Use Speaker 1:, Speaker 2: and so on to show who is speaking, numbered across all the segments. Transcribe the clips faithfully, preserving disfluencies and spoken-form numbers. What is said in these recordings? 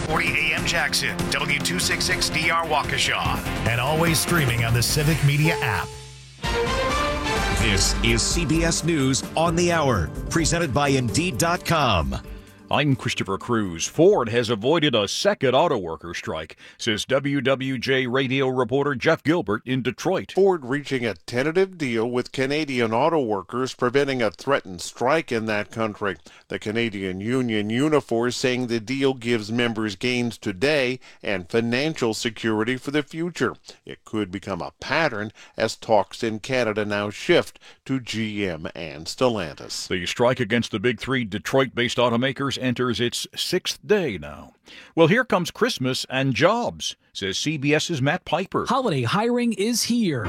Speaker 1: forty A M Jackson, W two sixty-six D R Waukesha, and always streaming on the Civic Media app.
Speaker 2: This is C B S News on the Hour, presented by Indeed dot com.
Speaker 3: I'm Christopher Cruz. Ford has avoided a second auto worker strike, says W W J radio reporter Jeff Gilbert in Detroit.
Speaker 4: Ford reaching a tentative deal with Canadian auto workers, preventing a threatened strike in that country. The Canadian union Unifor saying the deal gives members gains today and financial security for the future. It could become a pattern as talks in Canada now shift to G M and Stellantis.
Speaker 3: The strike against the big three Detroit-based automakers enters its sixth day now. Well, here comes Christmas and jobs, says CBS's Matt Piper.
Speaker 5: Holiday hiring is here.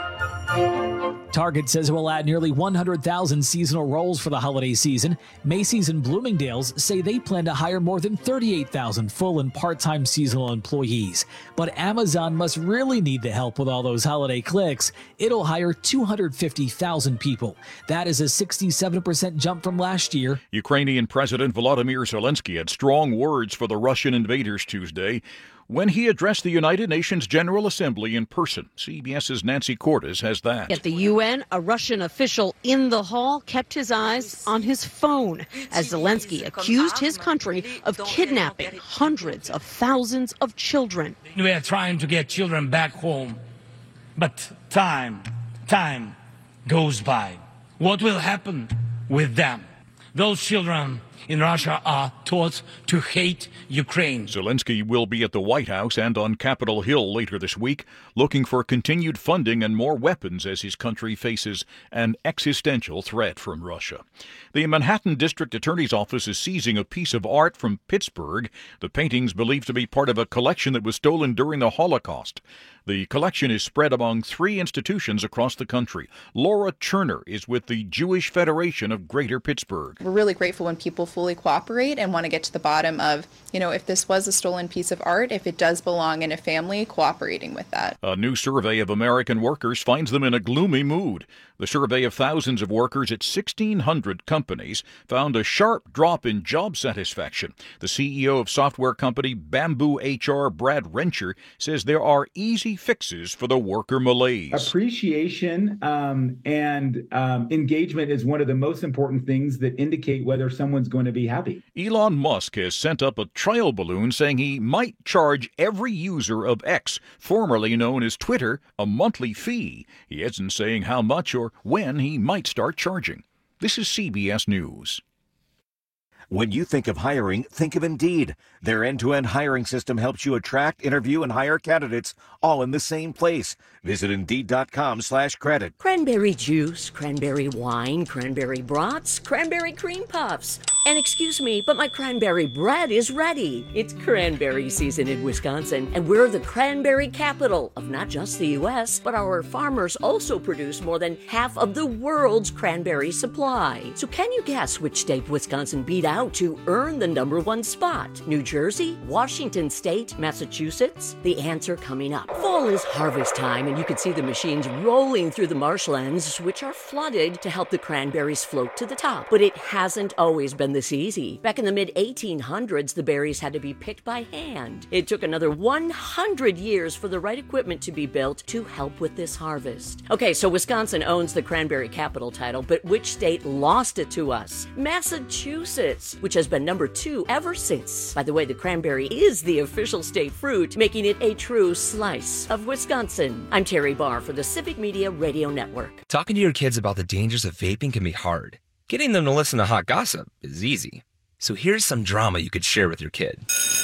Speaker 5: Target says it will add nearly one hundred thousand seasonal roles for the holiday season. Macy's and Bloomingdale's say they plan to hire more than thirty-eight thousand full and part-time seasonal employees. But Amazon must really need the help with all those holiday clicks. It'll hire two hundred fifty thousand people. That is a sixty-seven percent jump from last year.
Speaker 3: Ukrainian President Volodymyr Zelensky had strong words for the Russian invaders Tuesday when he addressed the United Nations General Assembly in person. CBS's Nancy Cordes has that.
Speaker 6: At the U N, a Russian official in the hall kept his eyes on his phone as Zelensky accused his country of kidnapping hundreds of thousands of children.
Speaker 7: We are trying to get children back home, but time, time goes by. What will happen with them? Those children in Russia are taught to hate Ukraine.
Speaker 3: Zelensky will be at the White House and on Capitol Hill later this week, looking for continued funding and more weapons as his country faces an existential threat from Russia. The Manhattan District Attorney's Office is seizing a piece of art from Pittsburgh. The painting's believed to be part of a collection that was stolen during the Holocaust. The collection is spread among three institutions across the country. Laura Cherner is with the Jewish Federation of Greater Pittsburgh.
Speaker 8: We're really grateful when people fully cooperate and want to get to the bottom of, you know, if this was a stolen piece of art, if it does belong in a family, cooperating with that.
Speaker 3: A new survey of American workers finds them in a gloomy mood. The survey of thousands of workers at sixteen hundred companies found a sharp drop in job satisfaction. The C E O of software company Bamboo H R, Brad Rencher, says there are easy fixes for the worker malaise.
Speaker 9: Appreciation um, and um, engagement is one of the most important things that indicate whether someone's going to be happy.
Speaker 3: Elon Musk has sent up a trial balloon saying he might charge every user of X, formerly known as Twitter, a monthly fee. He isn't saying how much or when he might start charging. This is C B S News.
Speaker 2: When you think of hiring, think of Indeed. Their end-to-end hiring system helps you attract, interview, and hire candidates all in the same place. Visit Indeed.com slash credit.
Speaker 10: Cranberry juice, cranberry wine, cranberry brats, cranberry cream puffs. And excuse me, but my cranberry bread is ready. It's cranberry season in Wisconsin, and we're the cranberry capital of not just the U S, but our farmers also produce more than half of the world's cranberry supply. So can you guess which state Wisconsin beat out to earn the number one spot? New Jersey, Washington State, Massachusetts? The answer coming up. Fall is harvest time, and you can see the machines rolling through the marshlands, which are flooded to help the cranberries float to the top. But it hasn't always been this easy. Back in the mid eighteen hundreds, the berries had to be picked by hand. It took another one hundred years for the right equipment to be built to help with this harvest. Okay, so Wisconsin owns the cranberry capital title, but which state lost it to us? Massachusetts, which has been number two ever since. By the way, the cranberry is the official state fruit, making it a true slice of Wisconsin. I'm Terry Barr for the Civic Media Radio Network.
Speaker 11: Talking to your kids about the dangers of vaping can be hard. Getting them to listen to hot gossip is easy. So here's some drama you could share with your kid.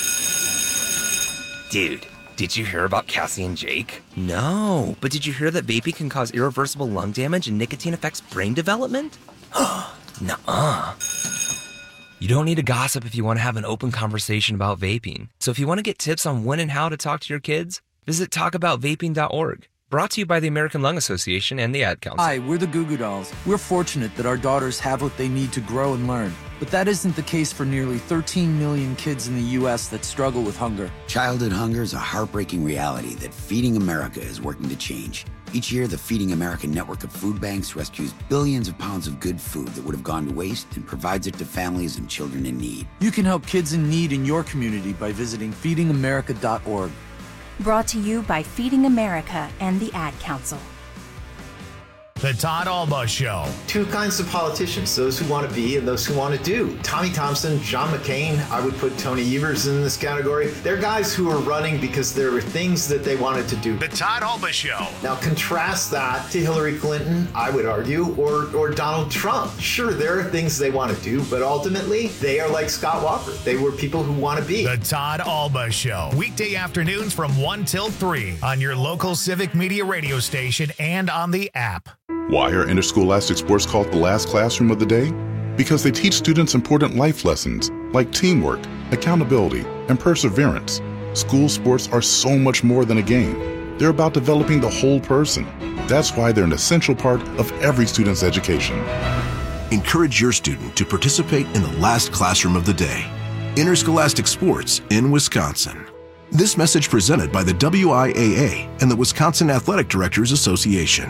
Speaker 11: Dude, did you hear about Cassie and Jake? No, but did you hear that vaping can cause irreversible lung damage and nicotine affects brain development? Nuh-uh. You don't need to gossip if you want to have an open conversation about vaping. So if you want to get tips on when and how to talk to your kids, visit talk about vaping dot org. Brought to you by the American Lung Association and the Ad Council.
Speaker 12: Hi, we're the Goo Goo Dolls. We're fortunate that our daughters have what they need to grow and learn. But that isn't the case for nearly thirteen million kids in the U S that struggle with hunger.
Speaker 13: Childhood hunger is a heartbreaking reality that Feeding America is working to change. Each year, the Feeding America network of food banks rescues billions of pounds of good food that would have gone to waste and provides it to families and children in need.
Speaker 12: You can help kids in need in your community by visiting feeding america dot org.
Speaker 14: Brought to you by Feeding America and the Ad Council.
Speaker 1: The Todd Alba Show.
Speaker 15: Two kinds of politicians, those who want to be and those who want to do. Tommy Thompson, John McCain, I would put Tony Evers in this category. They're guys who are running because there were things that they wanted to do.
Speaker 1: The Todd Alba Show.
Speaker 15: Now contrast that to Hillary Clinton, I would argue, or, or Donald Trump. Sure, there are things they want to do, but ultimately, they are like Scott Walker. They were people who want to be.
Speaker 1: The Todd Alba Show. Weekday afternoons from one till three on your local Civic Media radio station and on the app.
Speaker 16: Why are interscholastic sports called the last classroom of the day? Because they teach students important life lessons like teamwork, accountability, and perseverance. School sports are so much more than a game. They're about developing the whole person. That's why they're an essential part of every student's education.
Speaker 17: Encourage your student to participate in the last classroom of the day. Interscholastic sports in Wisconsin. This message presented by the W I A A and the Wisconsin Athletic Directors Association.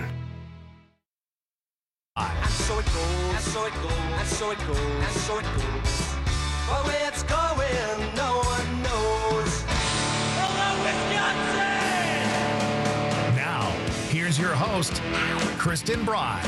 Speaker 18: And so it goes, and so it goes, and so it goes, and so it goes. But where it's going, no one knows. Hello, Wisconsin!
Speaker 1: Now, here's your host, Kristen Bry.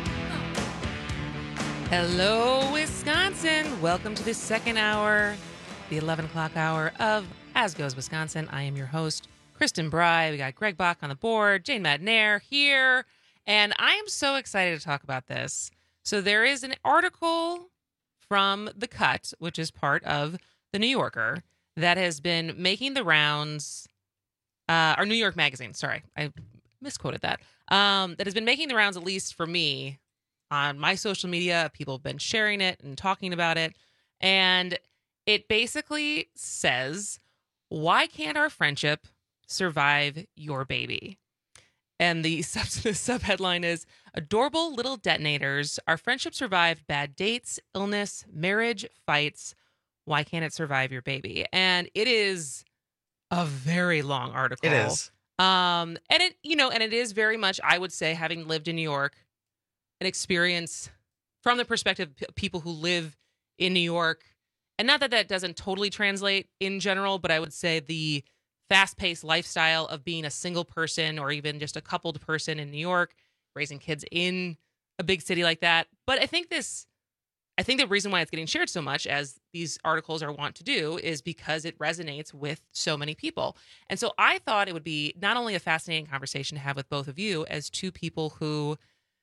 Speaker 19: Hello, Wisconsin. Welcome to the second hour, the eleven o'clock hour of As Goes Wisconsin. I am your host, Kristen Bry. We got Greg Bach on the board, Jane Madnair here. And I am so excited to talk about this. So there is an article from The Cut, which is part of The New Yorker, that has been making the rounds, uh, or New York Magazine, sorry, I misquoted that, um, that has been making the rounds, at least for me, on my social media. People have been sharing it and talking about it. And it basically says, why can't our friendship survive your baby? And the sub the subheadline is, adorable little detonators. Our friendship survived bad dates, illness, marriage, fights. Why can't it survive your baby? And it is a very long article.
Speaker 20: It is.
Speaker 19: Um, and it, you know, and it is very much, I would say, having lived in New York, an experience from the perspective of people who live in New York. And not that that doesn't totally translate in general, but I would say the fast-paced lifestyle of being a single person or even just a coupled person in New York, raising kids in a big city like that. But I think this, I think the reason why it's getting shared so much, as these articles are wont to do, is because it resonates with so many people. And so I thought it would be not only a fascinating conversation to have with both of you as two people who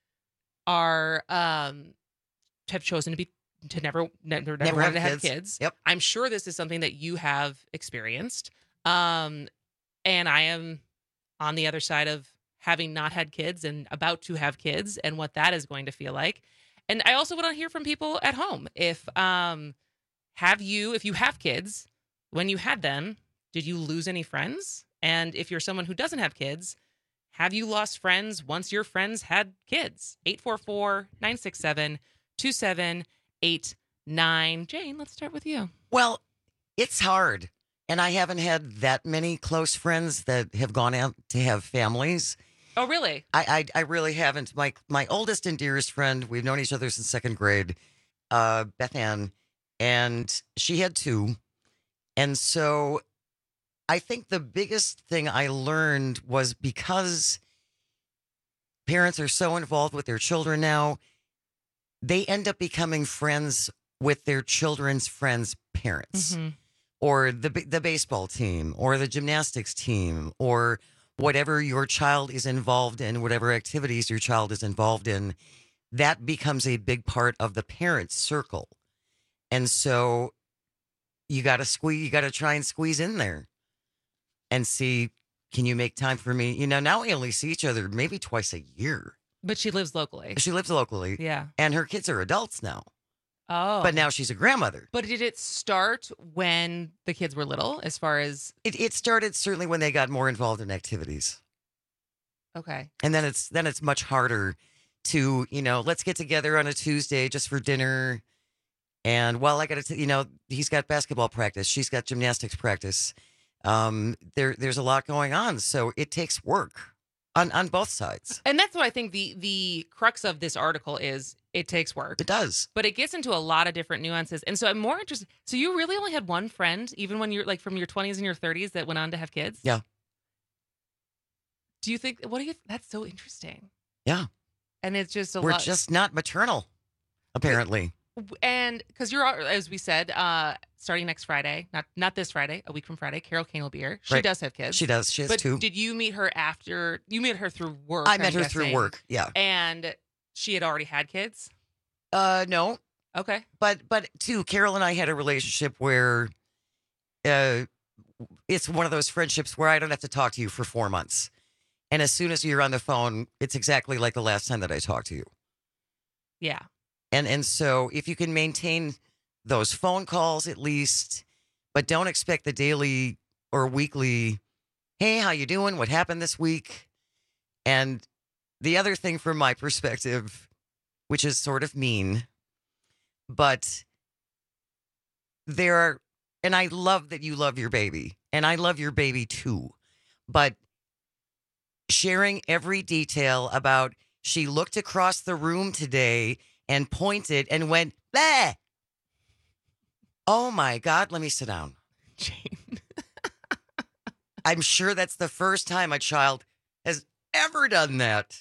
Speaker 19: are, um, have chosen to be, to never, never, never,
Speaker 20: Never
Speaker 19: wanted
Speaker 20: have
Speaker 19: to have
Speaker 20: kids.
Speaker 19: kids.
Speaker 20: Yep.
Speaker 19: I'm sure this is something that you have experienced. Um, and I am on the other side of having not had kids and about to have kids and what that is going to feel like. And I also want to hear from people at home. If, um, have you, if you have kids, when you had them, did you lose any friends? And if you're someone who doesn't have kids, have you lost friends once your friends had kids? eight four four, nine six seven, two seven eight nine. Jane, let's start with you.
Speaker 20: Well, it's hard. And I haven't had that many close friends that have gone out to have families.
Speaker 19: Oh, really?
Speaker 20: I I, I really haven't. My my oldest and dearest friend, we've known each other since second grade, uh, Beth Ann, and she had two. And so I think the biggest thing I learned was, because parents are so involved with their children now, they end up becoming friends with their children's friends' parents.
Speaker 19: Mm-hmm.
Speaker 20: Or the the baseball team, or the gymnastics team, or whatever your child is involved in, whatever activities your child is involved in, that becomes a big part of the parent's circle. And so you got to squeeze, you got to try and squeeze in there and see, can you make time for me? You know, now we only see each other maybe twice a year.
Speaker 19: But she lives locally.
Speaker 20: She lives locally.
Speaker 19: Yeah.
Speaker 20: And her kids are adults now.
Speaker 19: Oh.
Speaker 20: But now she's a grandmother.
Speaker 19: But did it start when the kids were little, as far as...
Speaker 20: It, it started certainly when they got more involved in activities.
Speaker 19: Okay.
Speaker 20: And then it's then it's much harder to, you know, let's get together on a Tuesday just for dinner. And well, I got to, you know, he's got basketball practice. She's got gymnastics practice. Um, there, there's a lot going on. So it takes work on on both sides.
Speaker 19: And that's what I think the the crux of this article is. It takes work.
Speaker 20: It does.
Speaker 19: But it gets into a lot of different nuances. And so I'm more interested. So you really only had one friend, even when you're like from your twenties and your thirties, that went on to have kids?
Speaker 20: Yeah.
Speaker 19: Do you think, what do you, that's so interesting.
Speaker 20: Yeah.
Speaker 19: And it's just a
Speaker 20: We're
Speaker 19: lot.
Speaker 20: just not maternal, apparently.
Speaker 19: And because you're, as we said, uh, starting next Friday, not not this Friday, a week from Friday, Carol Kane will be here. She
Speaker 20: Right.
Speaker 19: does have kids.
Speaker 20: She does. She has
Speaker 19: but
Speaker 20: two.
Speaker 19: Did you meet her after, you met her through work?
Speaker 20: I met
Speaker 19: I'm
Speaker 20: her through
Speaker 19: guessing.
Speaker 20: work, yeah.
Speaker 19: And she had already had kids?
Speaker 20: Uh, no.
Speaker 19: Okay.
Speaker 20: But, but too, Carol and I had a relationship where uh, it's one of those friendships where I don't have to talk to you for four months. And as soon as you're on the phone, it's exactly like the last time that I talked to you.
Speaker 19: Yeah.
Speaker 20: And and so if you can maintain those phone calls at least, but don't expect the daily or weekly, hey, how you doing? What happened this week? And the other thing from my perspective, which is sort of mean, but there are, and I love that you love your baby, and I love your baby too, but sharing every detail about she looked across the room today and pointed and went, bah! Oh my God, let me sit down.
Speaker 19: Jane.
Speaker 20: I'm sure that's the first time a child has ever done that.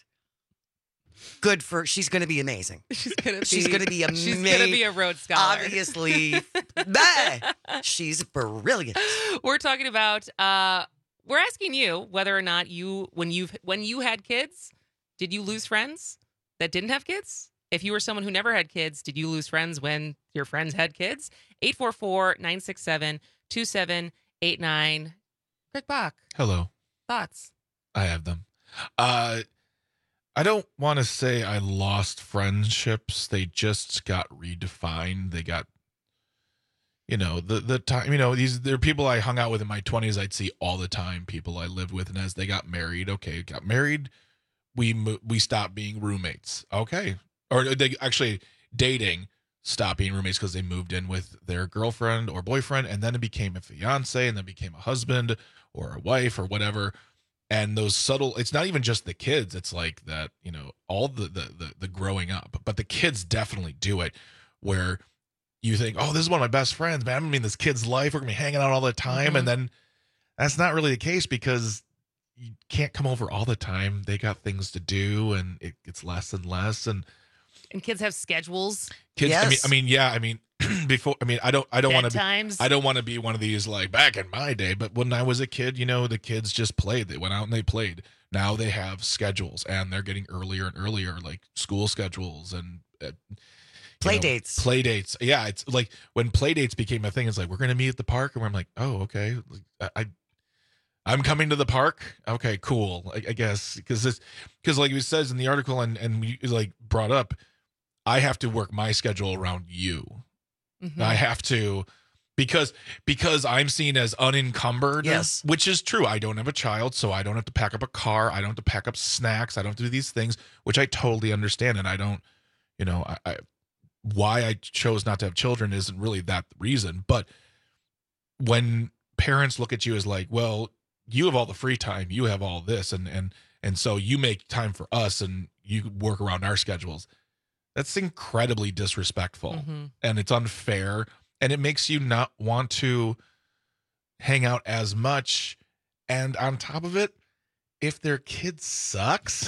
Speaker 20: Good for, she's going to be amazing.
Speaker 19: She's going to be,
Speaker 20: she's going to be amazing.
Speaker 19: She's going to be a Rhodes Scholar.
Speaker 20: Obviously. Bah! She's brilliant.
Speaker 19: We're talking about, uh, we're asking you whether or not you, when you've, when you had kids, did you lose friends that didn't have kids? If you were someone who never had kids, did you lose friends when your friends had kids? eight four four, nine six seven, two seven eight nine. Greg Bach.
Speaker 21: Hello.
Speaker 19: Thoughts?
Speaker 21: I have them. Uh, I don't want to say I lost friendships. They just got redefined. They got, you know, the the time, you know, these, there are people I hung out with in my twenties I'd see all the time, people I lived with. And as they got married, okay, got married, we mo- we stopped being roommates. Okay. Or they actually dating, stopped being roommates because they moved in with their girlfriend or boyfriend, and then it became a fiance, and then became a husband or a wife or whatever. And those subtle, it's not even just the kids, it's like that, you know, all the the the, the growing up, but the kids definitely do it, where you think, oh, this is one of my best friends, man, I'm gonna be in this kid's life, we're gonna be hanging out all the time. Mm-hmm. And then that's not really the case, because you can't come over all the time. They got things to do, and it gets less and less. And
Speaker 19: And kids have schedules.
Speaker 21: Kids,
Speaker 19: yes.
Speaker 21: I mean, I mean, yeah, I mean, before, I mean, I don't, I don't want to be,
Speaker 19: Bedtimes.
Speaker 21: I don't want to be one of these like back in my day, but when I was a kid, you know, the kids just played. They went out and they played. Now they have schedules, and they're getting earlier and earlier, like school schedules and uh,
Speaker 20: play
Speaker 21: know,
Speaker 20: dates.
Speaker 21: Play dates. Yeah, it's like when play dates became a thing. It's like, we're gonna meet at the park, and I'm like, oh, okay, I. I I'm coming to the park. Okay, cool. I, I guess because this, because like it says in the article, and and we like brought up, I have to work my schedule around you. Mm-hmm. I have to, because because I'm seen as unencumbered.
Speaker 20: Yes,
Speaker 21: which is true. I don't have a child, so I don't have to pack up a car. I don't have to pack up snacks. I don't have to do these things, which I totally understand. And I don't, you know, I, I why I chose not to have children isn't really that reason. But when parents look at you as like, well, you have all the free time, you have all this, and and and so you make time for us, and you work around our schedules. That's incredibly disrespectful, mm-hmm. and it's unfair, and it makes you not want to hang out as much. And on top of it, if their kid sucks,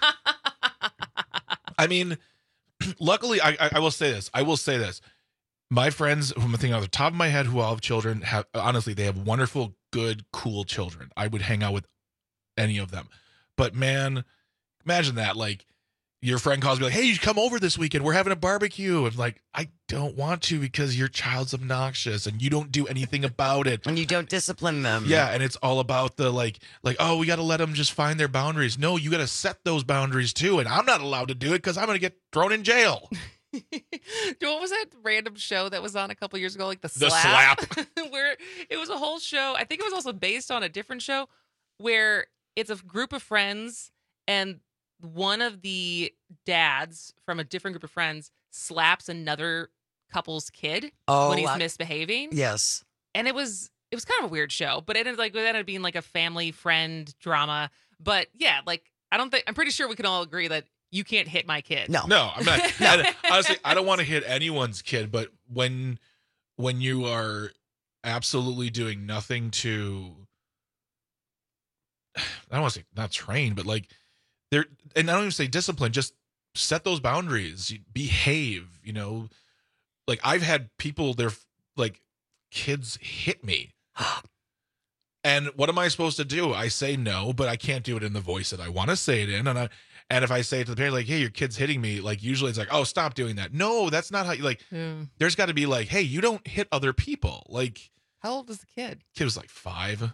Speaker 21: I mean, luckily, I, I I will say this. I will say this. My friends, who I'm thinking off the top of my head, who all have children, have honestly, they have wonderful, good, cool children. I would hang out with any of them. But man, imagine that. Like, your friend calls me like, hey, you should come over this weekend. We're having a barbecue. I'm like, I don't want to, because your child's obnoxious and you don't do anything about it.
Speaker 20: And you don't discipline them.
Speaker 21: Yeah, and it's all about the like, like, oh, we got to let them just find their boundaries. No, you got to set those boundaries too. And I'm not allowed to do it because I'm going to get thrown in jail.
Speaker 19: What was that random show that was on a couple years ago, like the
Speaker 21: The
Speaker 19: Slap, where it was a whole show. I think it was also based on a different show where it's a group of friends, and one of the dads from a different group of friends slaps another couple's kid
Speaker 20: oh,
Speaker 19: when he's
Speaker 20: I,
Speaker 19: misbehaving.
Speaker 20: Yes,
Speaker 19: and it was it was kind of a weird show, but it ended like it ended up being like a family friend drama. But yeah, like I don't think, I'm pretty sure we can all agree that you can't hit my kid.
Speaker 20: No.
Speaker 21: No, I'm not. I, honestly, I don't want to hit anyone's kid, but when when you are absolutely doing nothing to, I don't want to say not train, but like there, and I don't even say discipline, just set those boundaries, behave, you know, like I've had people, they're like kids hit me. And what am I supposed to do? I say no, but I can't do it in the voice that I want to say it in. And I, and if I say it to the parent, like, hey, your kid's hitting me, like usually it's like, oh, stop doing that. No, that's not how you like,
Speaker 19: Yeah.
Speaker 21: there's got to be like, hey, you don't hit other people. Like,
Speaker 19: How old is the kid?
Speaker 21: kid was like five.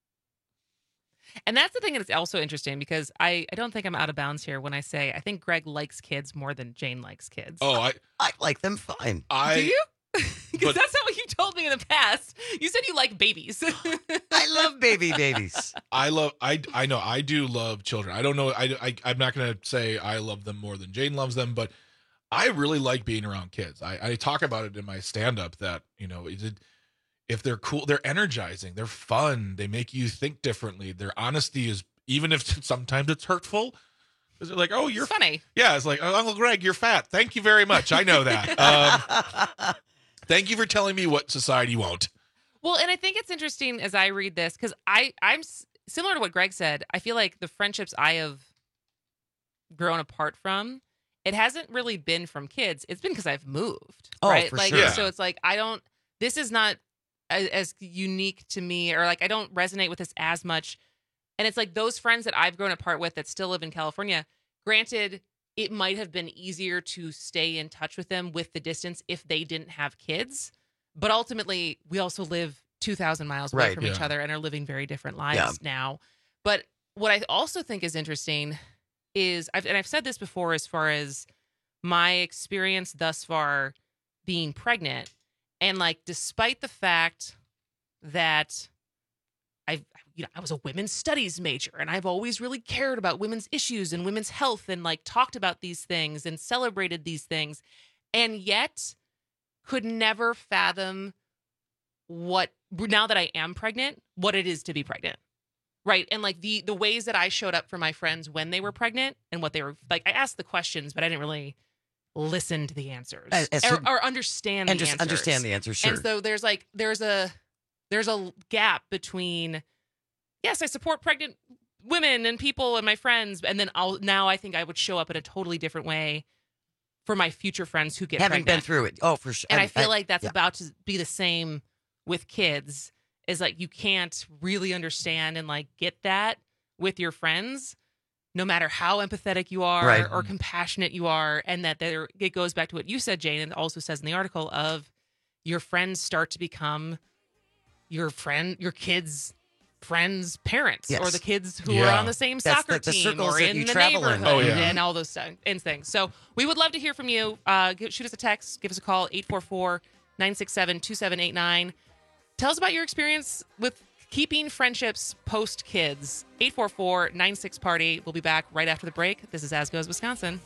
Speaker 19: And that's the thing that's also interesting because I, I don't think I'm out of bounds here when I say I think Greg likes kids more than Jane likes kids.
Speaker 21: Oh, I
Speaker 20: I like them fine.
Speaker 21: I
Speaker 19: Do you? Because
Speaker 21: but-
Speaker 19: that's not what you told me in the past. You said you like babies.
Speaker 20: I love baby babies.
Speaker 21: I love I I know I do love children. I don't know I, I I'm not gonna say I love them more than Jane loves them, but I really like being around kids. I, I talk about it in my stand up that you know it, if they're cool, they're energizing, they're fun, they make you think differently. Their honesty is, even if sometimes it's hurtful, is it like, oh, you're
Speaker 19: It's funny.
Speaker 21: Yeah, it's like, oh, Uncle Greg, you're fat. Thank you very much. I know that. Um, thank you for telling me what society won't.
Speaker 19: Well, and I think it's interesting as I read this because I I'm s- similar to what Greg said. I feel like the friendships I have grown apart from, it hasn't really been from kids. It's been because I've moved.
Speaker 20: Oh,
Speaker 19: right?
Speaker 20: for
Speaker 19: like,
Speaker 20: sure.
Speaker 19: So it's like I don't. This is not as, as unique to me, or like I don't resonate with this as much. And it's like those friends that I've grown apart with that still live in California. Granted, it might have been easier to stay in touch with them with the distance if they didn't have kids. But ultimately, we also live two thousand miles away
Speaker 20: Right,
Speaker 19: from each
Speaker 21: yeah.
Speaker 19: other and are living very different lives
Speaker 20: Yeah.
Speaker 19: now. But what I also think is interesting is, I've, and I've said this before as far as my experience thus far being pregnant. And like, despite the fact that I, you know, I was a women's studies major and I've always really cared about women's issues and women's health and like talked about these things and celebrated these things, and yet could never fathom what, now that I am pregnant, what it is to be pregnant. Right. And like the the ways that I showed up for my friends when they were pregnant and what they were like, I asked the questions, but I didn't really listen to the answers
Speaker 20: As- as
Speaker 19: or,
Speaker 20: soon-
Speaker 19: or understand
Speaker 20: and
Speaker 19: the
Speaker 20: just
Speaker 19: answers.
Speaker 20: understand the answer. Sure.
Speaker 19: And so there's like there's a there's a gap between, yes, I support pregnant women and people and my friends, and then I'll now I think I would show up in a totally different way for my future friends who get
Speaker 20: Having
Speaker 19: pregnant.
Speaker 20: been through it. Oh, for sure.
Speaker 19: And I,
Speaker 20: I-
Speaker 19: feel
Speaker 20: I-
Speaker 19: like that's
Speaker 20: yeah.
Speaker 19: about to be the same with kids. Is like you can't really understand and like get that with your friends, no matter how empathetic you are
Speaker 20: Right.
Speaker 19: or compassionate you are, and that there it goes back to what you said, Jane, and it also says in the article of your friends start to become your friend, your kids' friends' parents,
Speaker 20: Yes.
Speaker 19: or the kids who
Speaker 21: Yeah.
Speaker 19: are on the same
Speaker 20: That's
Speaker 19: soccer
Speaker 20: the- the
Speaker 19: team
Speaker 20: circles
Speaker 19: or
Speaker 20: that
Speaker 19: in
Speaker 20: you
Speaker 19: the
Speaker 20: travel in.
Speaker 19: neighborhood
Speaker 21: Oh, yeah.
Speaker 19: and all those th- and things. So we would love to hear from you. Uh, give, shoot us a text, give us a call, eight four four, nine six seven, two seven eight nine. Tell us about your experience with keeping friendships post kids. eight four four, nine six party. We'll be back right after the break. This is As Goes Wisconsin.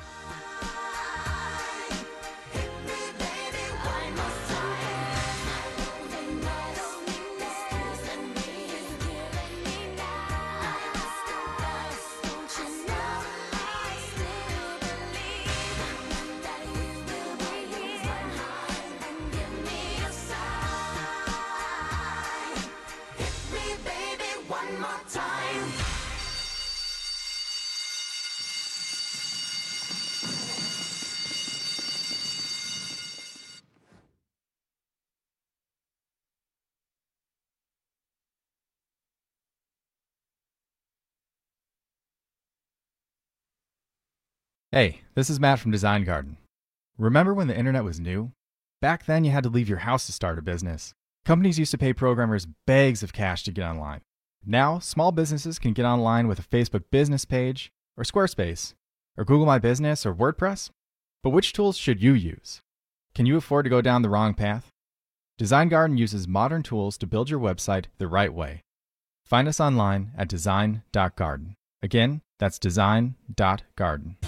Speaker 4: Hey, this is Matt from Design Garden. Remember when the internet was new? Back then, you had to leave your house to start a business. Companies used to pay programmers bags of cash to get online. Now, small businesses can get online with a Facebook business page, or Squarespace, or Google My Business, or WordPress. But which tools should you use? Can you afford to go down the wrong path? Design Garden uses modern tools to build your website the right way. Find us online at design dot garden. Again, that's design dot garden.
Speaker 22: Uh-oh.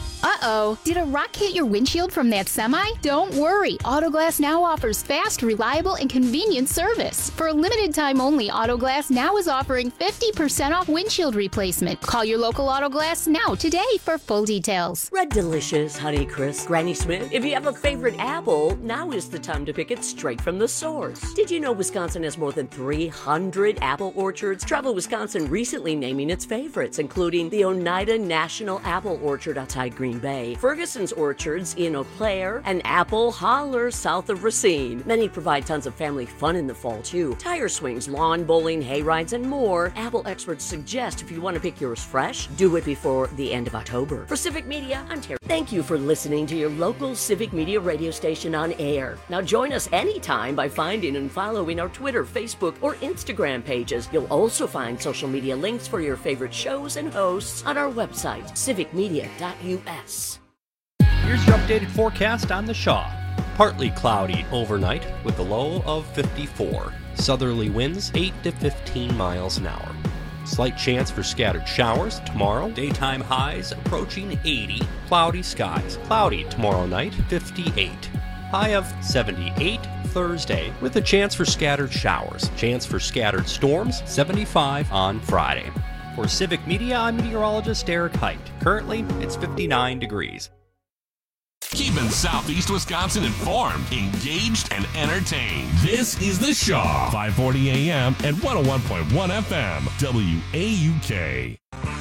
Speaker 5: Uh-oh. Did a rock hit your windshield from that semi? Don't worry. Autoglass Now offers fast, reliable, and convenient service. For a limited time only, Autoglass Now is offering fifty percent off windshield replacement. Call your local Autoglass Now today for full details.
Speaker 10: Red Delicious, Honey Crisp, Granny Smith. If you have a favorite apple, now is the time to pick it straight from the source. Did you know Wisconsin has more than three hundred apple orchards? Travel Wisconsin recently naming its favorites, including the Oneida National Apple Orchard outside Green Bay, Ferguson's Orchards in Eau Claire, and Apple Holler south of Racine. Many provide tons of family fun in the fall, too. Tire swings, lawn bowling, hay rides, and more. Apple experts suggest if you want to pick yours fresh, do it before the end of October. For Civic Media, Ontario. Thank you for listening to your local Civic Media radio station on air. Now join us anytime by finding and following our Twitter, Facebook, or Instagram pages. You'll also find social media links for your favorite shows and hosts on our website, civic media dot u s.
Speaker 22: Here's your updated forecast on the Shaw. Partly cloudy overnight with a low of fifty-four. Southerly winds eight to fifteen miles an hour. Slight chance for scattered showers tomorrow. Daytime highs approaching eighty. Cloudy skies. Cloudy tomorrow night, fifty-eight. High of seventy-eight Thursday with a chance for scattered showers. Chance for scattered storms, seventy-five on Friday. For Civic Media, I'm meteorologist Eric Height. Currently, it's fifty-nine degrees.
Speaker 23: Keeping Southeast Wisconsin informed, engaged, and entertained. This is The Shaw, five forty A M and one oh one point one F M, W A U K.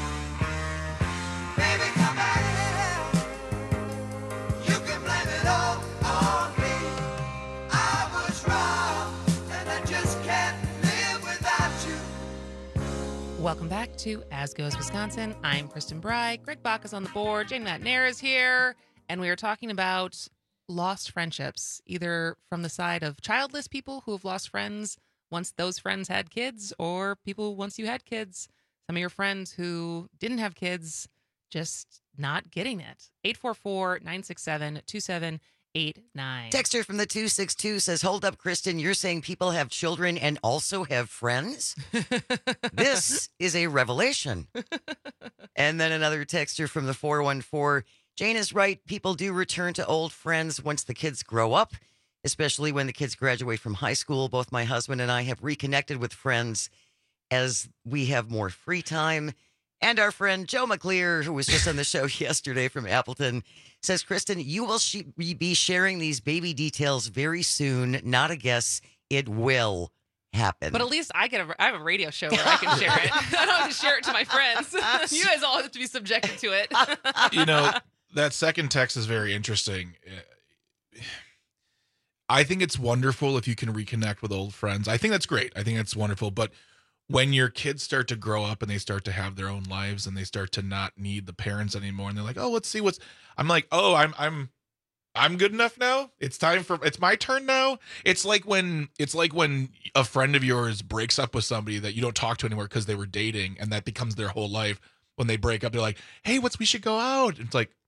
Speaker 19: Welcome back to As Goes Wisconsin. I'm Kristen Bry. Greg Bach is on the board. Jane Matt-Nair is here. And we are talking about lost friendships, either from the side of childless people who have lost friends once those friends had kids, or people once you had kids. Some of your friends who didn't have kids just not getting it. eight four four, nine six seven, two seven eight nine.
Speaker 20: Texter from the two six two says, hold up, Kristen, you're saying people have children and also have friends? This is a revelation. And then another texter from the four one four, Jane is right. People do return to old friends once the kids grow up, especially when the kids graduate from high school. Both my husband and I have reconnected with friends as we have more free time. And our friend Joe McClear, who was just on the show yesterday from Appleton, says, Kristen, you will sh- be sharing these baby details very soon. Not a guess. It will happen.
Speaker 19: But at least I get a, I have a radio show where I can share it. I don't have to share it to my friends. You guys all have to be subjected to it.
Speaker 21: You know, that second text is very interesting. I think it's wonderful if you can reconnect with old friends. I think that's great. I think that's wonderful. But when your kids start to grow up and they start to have their own lives and they start to not need the parents anymore, and they're like, oh, let's see what's, I'm like, oh, I'm, I'm, I'm good enough now. It's time for, it's my turn now. It's like when, it's like when a friend of yours breaks up with somebody that you don't talk to anymore because they were dating, and that becomes their whole life. When they break up, they're like, hey, what's, we should go out. It's like,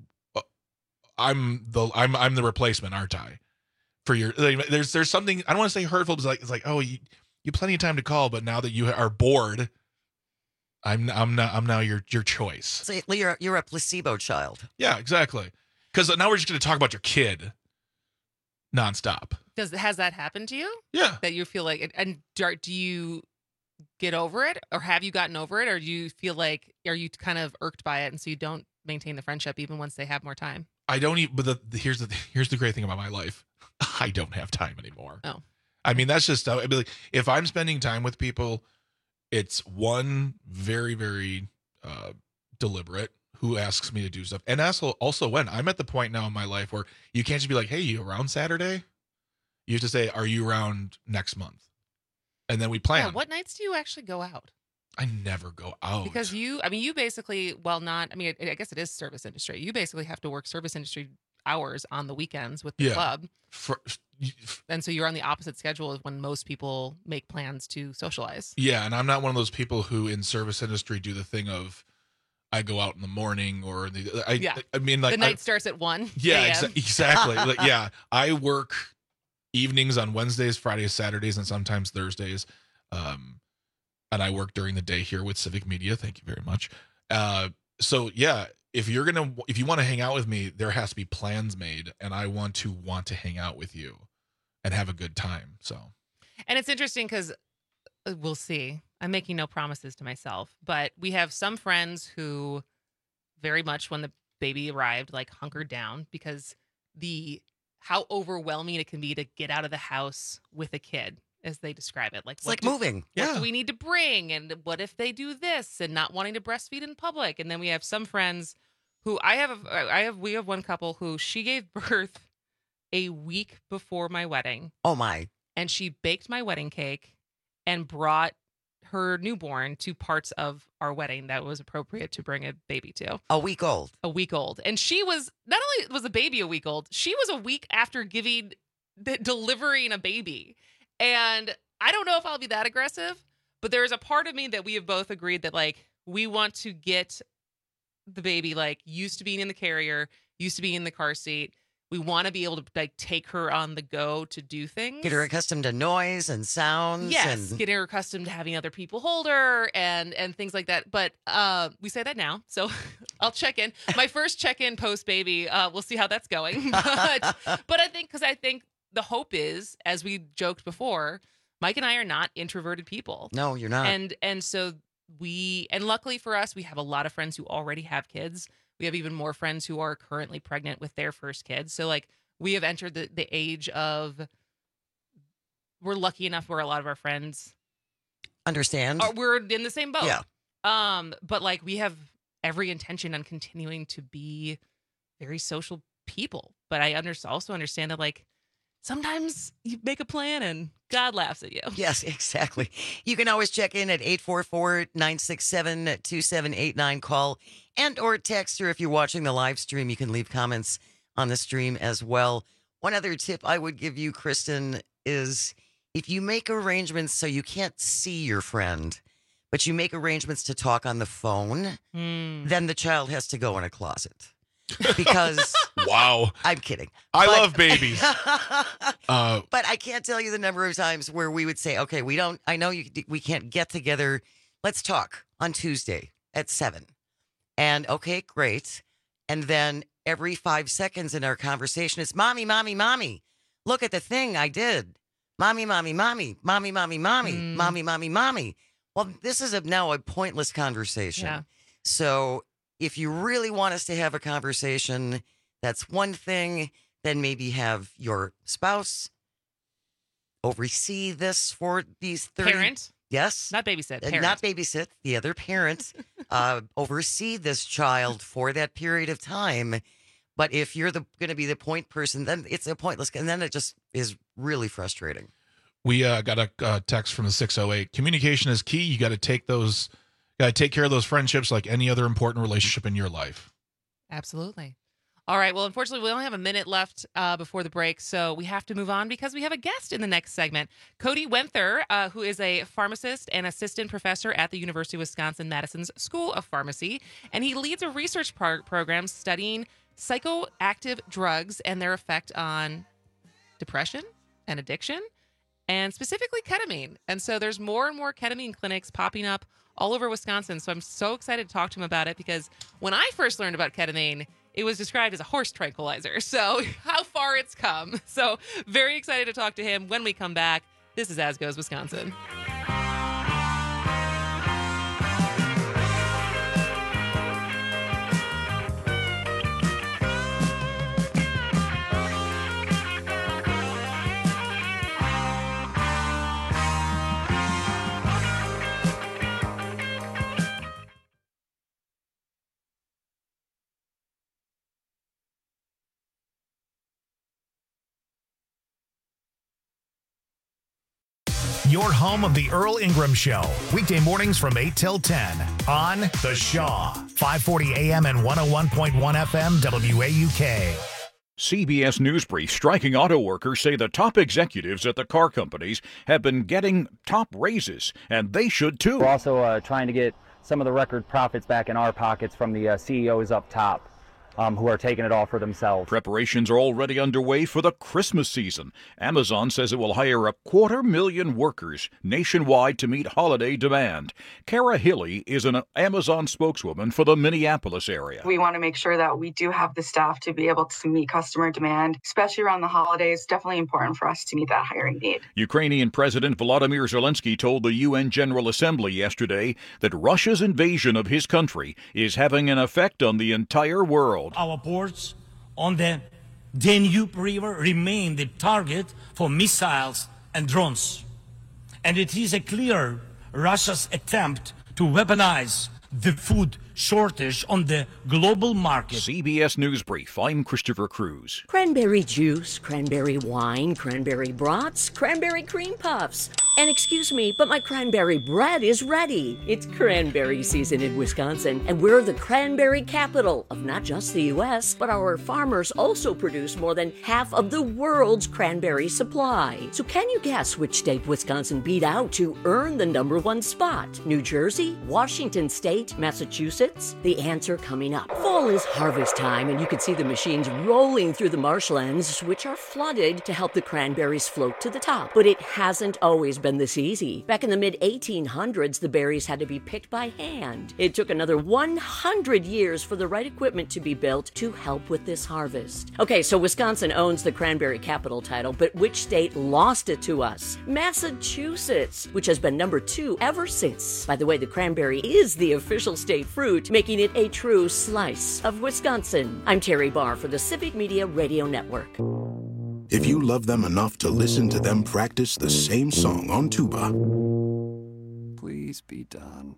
Speaker 21: I'm the, I'm, I'm the replacement, aren't I? For your, like, there's, there's something, I don't want to say hurtful, but it's like, it's like, oh, you, you plenty of time to call, but now that you are bored, I'm I'm not I'm now your your choice.
Speaker 20: So you're you're a placebo child.
Speaker 21: Yeah, exactly. Because now we're just going to talk about your kid nonstop.
Speaker 19: Does has that happened to you?
Speaker 21: Yeah.
Speaker 19: That you feel like, and do do you get over it, or have you gotten over it, or do you feel like, are you kind of irked by it, and so you don't maintain the friendship even once they have more time?
Speaker 21: I don't even. But the, the here's the here's the great thing about my life. I don't have time anymore.
Speaker 19: Oh.
Speaker 21: I mean, that's just, I mean, like, if I'm spending time with people, it's one very, very uh, deliberate who asks me to do stuff. And also, also when I'm at the point now in my life where you can't just be like, hey, you around Saturday? You have to say, are you around next month? And then we plan.
Speaker 19: Yeah, what nights do you actually go out?
Speaker 21: I never go out.
Speaker 19: Because you, I mean, you basically, well, not, I mean, I guess it is service industry. You basically have to work service industry hours on the weekends with the
Speaker 21: Yeah.
Speaker 19: club.
Speaker 21: For,
Speaker 19: And so you're on the opposite schedule of when most people make plans to socialize.
Speaker 21: yeah, and I'm not one of those people who in service industry do the thing of I go out in the morning or the I
Speaker 19: Yeah.
Speaker 21: I mean like
Speaker 19: the night
Speaker 21: I,
Speaker 19: starts at one.
Speaker 21: yeah,
Speaker 19: a m
Speaker 21: exa- exactly. Like, yeah, I work evenings on Wednesdays, Fridays, Saturdays, and sometimes Thursdays. Um, and I work during the day here with Civic Media. Thank you very much. Uh, so yeah, if you're gonna if you want to hang out with me, there has to be plans made, and I want to want to hang out with you and have a good time. So,
Speaker 19: and it's interesting because we'll see. I'm making no promises to myself, but we have some friends who very much, when the baby arrived, like hunkered down because the how overwhelming it can be to get out of the house with a kid, as they describe it. Like,
Speaker 20: it's
Speaker 19: what
Speaker 20: like
Speaker 19: do,
Speaker 20: moving.
Speaker 19: What
Speaker 20: Yeah.
Speaker 19: do we need to bring? And what if they do this, and not wanting to breastfeed in public? And then we have some friends who I have, I have, we have one couple who she gave birth a week before my wedding.
Speaker 20: Oh my.
Speaker 19: And she baked my wedding cake and brought her newborn to parts of our wedding that was appropriate to bring a baby to.
Speaker 20: A week old.
Speaker 19: A week old. And she was, not only was the baby a week old, she was a week after giving, the, delivering a baby. And I don't know if I'll be that aggressive, but there is a part of me that we have both agreed that, like, we want to get the baby, like, used to being in the carrier, used to being in the car seat. We want to be able to, like, take her on the go to do things.
Speaker 20: Get her accustomed to noise and sounds.
Speaker 19: Yes,
Speaker 20: and...
Speaker 19: getting her accustomed to having other people hold her and and things like that. But uh, we say that now, so I'll check in. My first check-in post-baby, uh, we'll see how that's going. But, but I think, because I think the hope is, as we joked before, Mike and I are not introverted people.
Speaker 20: No, you're not.
Speaker 19: And and so we, and luckily for us, we have a lot of friends who already have kids. We have even more friends who are currently pregnant with their first kids. So, like, we have entered the, the age of, we're lucky enough where a lot of our friends
Speaker 20: understand.
Speaker 19: Are, we're in the same boat.
Speaker 20: Yeah.
Speaker 19: Um, but, like, we have every intention on continuing to be very social people. But I under, also understand that, like, sometimes you make a plan and God laughs at you.
Speaker 20: Yes, exactly. You can always check in at eight four four, nine six seven, two seven eight nine. Call and or text, or if you're watching the live stream, you can leave comments on the stream as well. One other tip I would give you, Kristen, is if you make arrangements so you can't see your friend, but you make arrangements to talk on the phone,
Speaker 19: mm.
Speaker 20: then the child has to go in a closet. Because
Speaker 21: wow,
Speaker 20: I'm kidding.
Speaker 21: I
Speaker 20: but,
Speaker 21: love babies. uh,
Speaker 20: but I can't tell you the number of times where we would say, "Okay, we don't. I know you. We can't get together. Let's talk on Tuesday at seven." And okay, great. And then every five seconds in our conversation, it's "Mommy, mommy, mommy. Look at the thing I did. Mommy, mommy, mommy, mommy, mommy, mommy,
Speaker 19: Mm.
Speaker 20: mommy, mommy, mommy." Well, this is a, now a pointless conversation.
Speaker 19: Yeah.
Speaker 20: So if you really want us to have a conversation, that's one thing. Then maybe have your spouse oversee this for these thirty
Speaker 19: Parent?
Speaker 20: Yes.
Speaker 19: Not babysit.
Speaker 20: Uh,
Speaker 19: Parent.
Speaker 20: Not babysit. The other parent uh, oversee this child for that period of time. But if you're the going to be the point person, then it's a pointless, and then it just is really frustrating.
Speaker 21: we uh, got a uh, text from the six oh eight. Communication is key. You got to take those, got to take care of those friendships like any other important relationship in your life.
Speaker 19: Absolutely. All right. Well, unfortunately, we only have a minute left uh, before the break, so we have to move on because we have a guest in the next segment. Cody Wenther, uh, who is a pharmacist and assistant professor at the University of Wisconsin-Madison's School of Pharmacy, and he leads a research pro- program studying psychoactive drugs and their effect on depression and addiction, and specifically ketamine. And so there's more and more ketamine clinics popping up all over Wisconsin. So I'm so excited to talk to him about it because when I first learned about ketamine, it was described as a horse tranquilizer. So how far it's come. So very excited to talk to him when we come back. This is As Goes Wisconsin.
Speaker 1: Your home of the Earl Ingram Show. Weekday mornings from eight till ten on The Shaw. five forty A M and one oh one point one F M W A U K.
Speaker 3: C B S News Brief. Striking auto workers say the top executives at the car companies have been getting top raises, and they should too.
Speaker 6: We're also uh, trying to get some of the record profits back in our pockets from the uh, C E Os up top. um, who are taking it all for themselves.
Speaker 3: Preparations are already underway for the Christmas season. Amazon says it will hire a quarter million workers nationwide to meet holiday demand. Kara Hilly is an Amazon spokeswoman for the Minneapolis area.
Speaker 7: We want to make sure that we do have the staff to be able to meet customer demand, especially around the holidays. Definitely important for us to meet that hiring need.
Speaker 3: Ukrainian President Volodymyr Zelensky told the U N General Assembly yesterday that Russia's invasion of his country is having an effect on the entire world.
Speaker 8: Our ports on the Danube River remain the target for missiles and drones. And it is a clear Russia's attempt to weaponize the food shortage on the global market.
Speaker 3: C B S News Brief. I'm Christopher Cruz.
Speaker 10: Cranberry juice, cranberry wine, cranberry brats, cranberry cream puffs. And excuse me, but my cranberry bread is ready. It's cranberry season in Wisconsin, and we're the cranberry capital of not just the U S, but our farmers also produce more than half of the world's cranberry supply. So can you guess which state Wisconsin beat out to earn the number one spot? New Jersey? Washington State? Massachusetts? The answer coming up. Fall is harvest time, and you can see the machines rolling through the marshlands, which are flooded to help the cranberries float to the top. But it hasn't always been this easy. Back in the mid eighteen hundreds, the berries had to be picked by hand. It took another one hundred years for the right equipment to be built to help with this harvest. Okay, so Wisconsin owns the cranberry capital title, but which state lost it to us? Massachusetts, which has been number two ever since. By the way, the cranberry is the official state fruit, making it a true slice of Wisconsin. I'm Terry Barr for the Civic Media Radio Network.
Speaker 17: If you love them enough to listen to them practice the same song on tuba,
Speaker 24: please be done.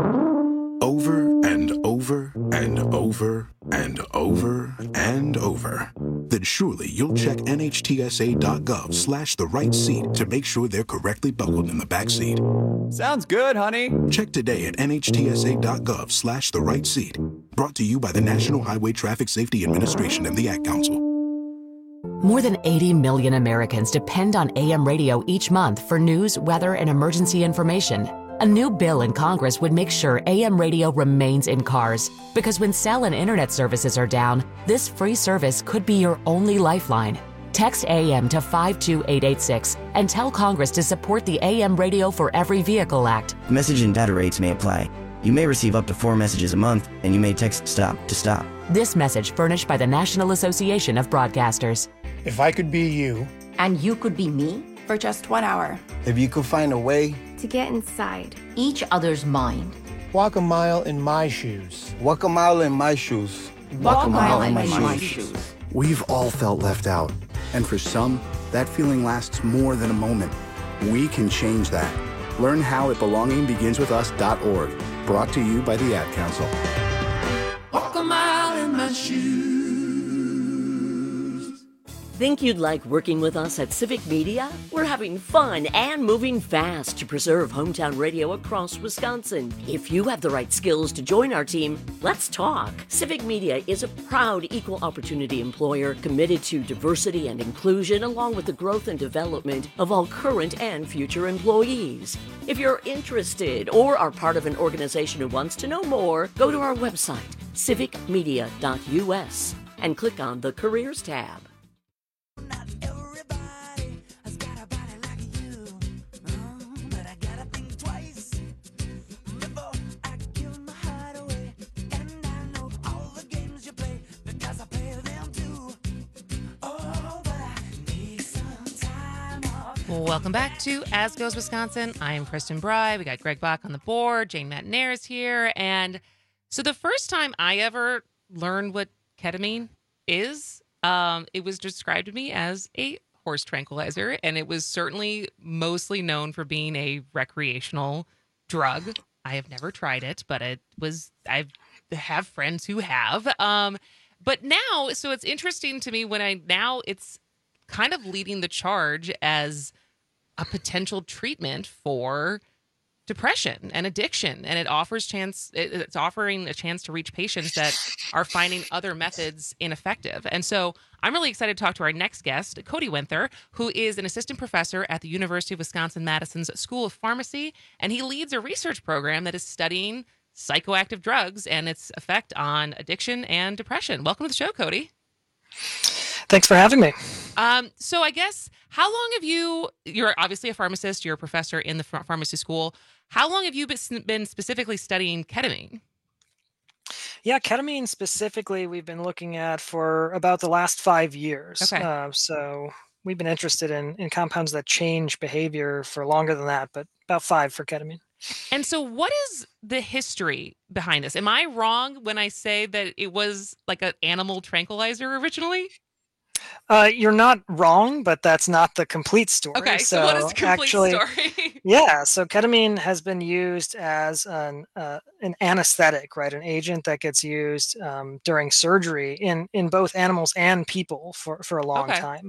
Speaker 17: Over and over and over and over and over, then surely you'll check nhtsa.gov slash the right seat to make sure they're correctly buckled in the back seat.
Speaker 24: Sounds good, honey.
Speaker 17: Check today at nhtsa.gov slash the right seat. Brought to you by the National Highway Traffic Safety Administration and the Ad Council.
Speaker 25: More than eighty million Americans depend on A M radio each month for news, weather, and emergency information. A new bill in Congress would make sure A M radio remains in cars, because when cell and internet services are down, this free service could be your only lifeline. Text A M to five two eight eight six and tell Congress to support the A M Radio for Every Vehicle Act.
Speaker 26: Message and data rates may apply. You may receive up to four messages a month, and you may text STOP to stop.
Speaker 25: This message furnished by the National Association of Broadcasters.
Speaker 27: If I could be you.
Speaker 28: And you could be me for just one hour.
Speaker 27: If you could find a way
Speaker 28: to get inside each other's mind.
Speaker 27: Walk a mile in my shoes.
Speaker 26: Walk a mile in my shoes.
Speaker 28: Walk, Walk a mile, mile in, in my, my shoes. shoes.
Speaker 29: We've all felt left out. And for some, that feeling lasts more than a moment. We can change that. Learn how at belonging begins with us dot org. Brought to you by the Ad Council.
Speaker 18: Walk a mile in my shoes.
Speaker 10: Think you'd like working with us at Civic Media? We're having fun and moving fast to preserve hometown radio across Wisconsin. If you have the right skills to join our team, let's talk. Civic Media is a proud equal opportunity employer committed to diversity and inclusion, along with the growth and development of all current and future employees. If you're interested or are part of an organization who wants to know more, go to our website, civic media dot u s, and click on the Careers tab.
Speaker 19: Welcome back to As Goes Wisconsin. I am Kristen Bry. We got Greg Bach on the board. Jane Matnair is here. And so the first time I ever learned what ketamine is, um, it was described to me as a horse tranquilizer. And it was certainly mostly known for being a recreational drug. I have never tried it, but it was, I have friends who have. Um, but now, so it's interesting to me when I, now it's kind of leading the charge as a potential treatment for depression and addiction. And it offers chance, it's offering a chance to reach patients that are finding other methods ineffective. And so I'm really excited to talk to our next guest, Cody Winther, who is an assistant professor at the University of Wisconsin-Madison's School of Pharmacy. And he leads a research program that is studying psychoactive drugs and its effect on addiction and depression. Welcome to the show, Cody.
Speaker 2: Thanks for having me.
Speaker 19: Um, so I guess, how long have you, you're obviously a pharmacist, you're a professor in the ph- pharmacy school. How long have you been been specifically studying ketamine?
Speaker 2: Yeah, ketamine specifically, we've been looking at for about the last five years.
Speaker 19: Okay.
Speaker 2: Uh, so we've been interested in, in compounds that change behavior for longer than that, but about five for ketamine.
Speaker 19: And so what is the history behind this? Am I wrong when I say that it was like an animal tranquilizer originally?
Speaker 2: Uh, you're not wrong, but that's not the complete story.
Speaker 19: Okay, so, so what is the complete
Speaker 2: actually,
Speaker 19: story?
Speaker 2: Yeah, so ketamine has been used as an uh, an anesthetic, right? An agent that gets used um, during surgery in, in both animals and people for, for a long
Speaker 19: Okay.
Speaker 2: time.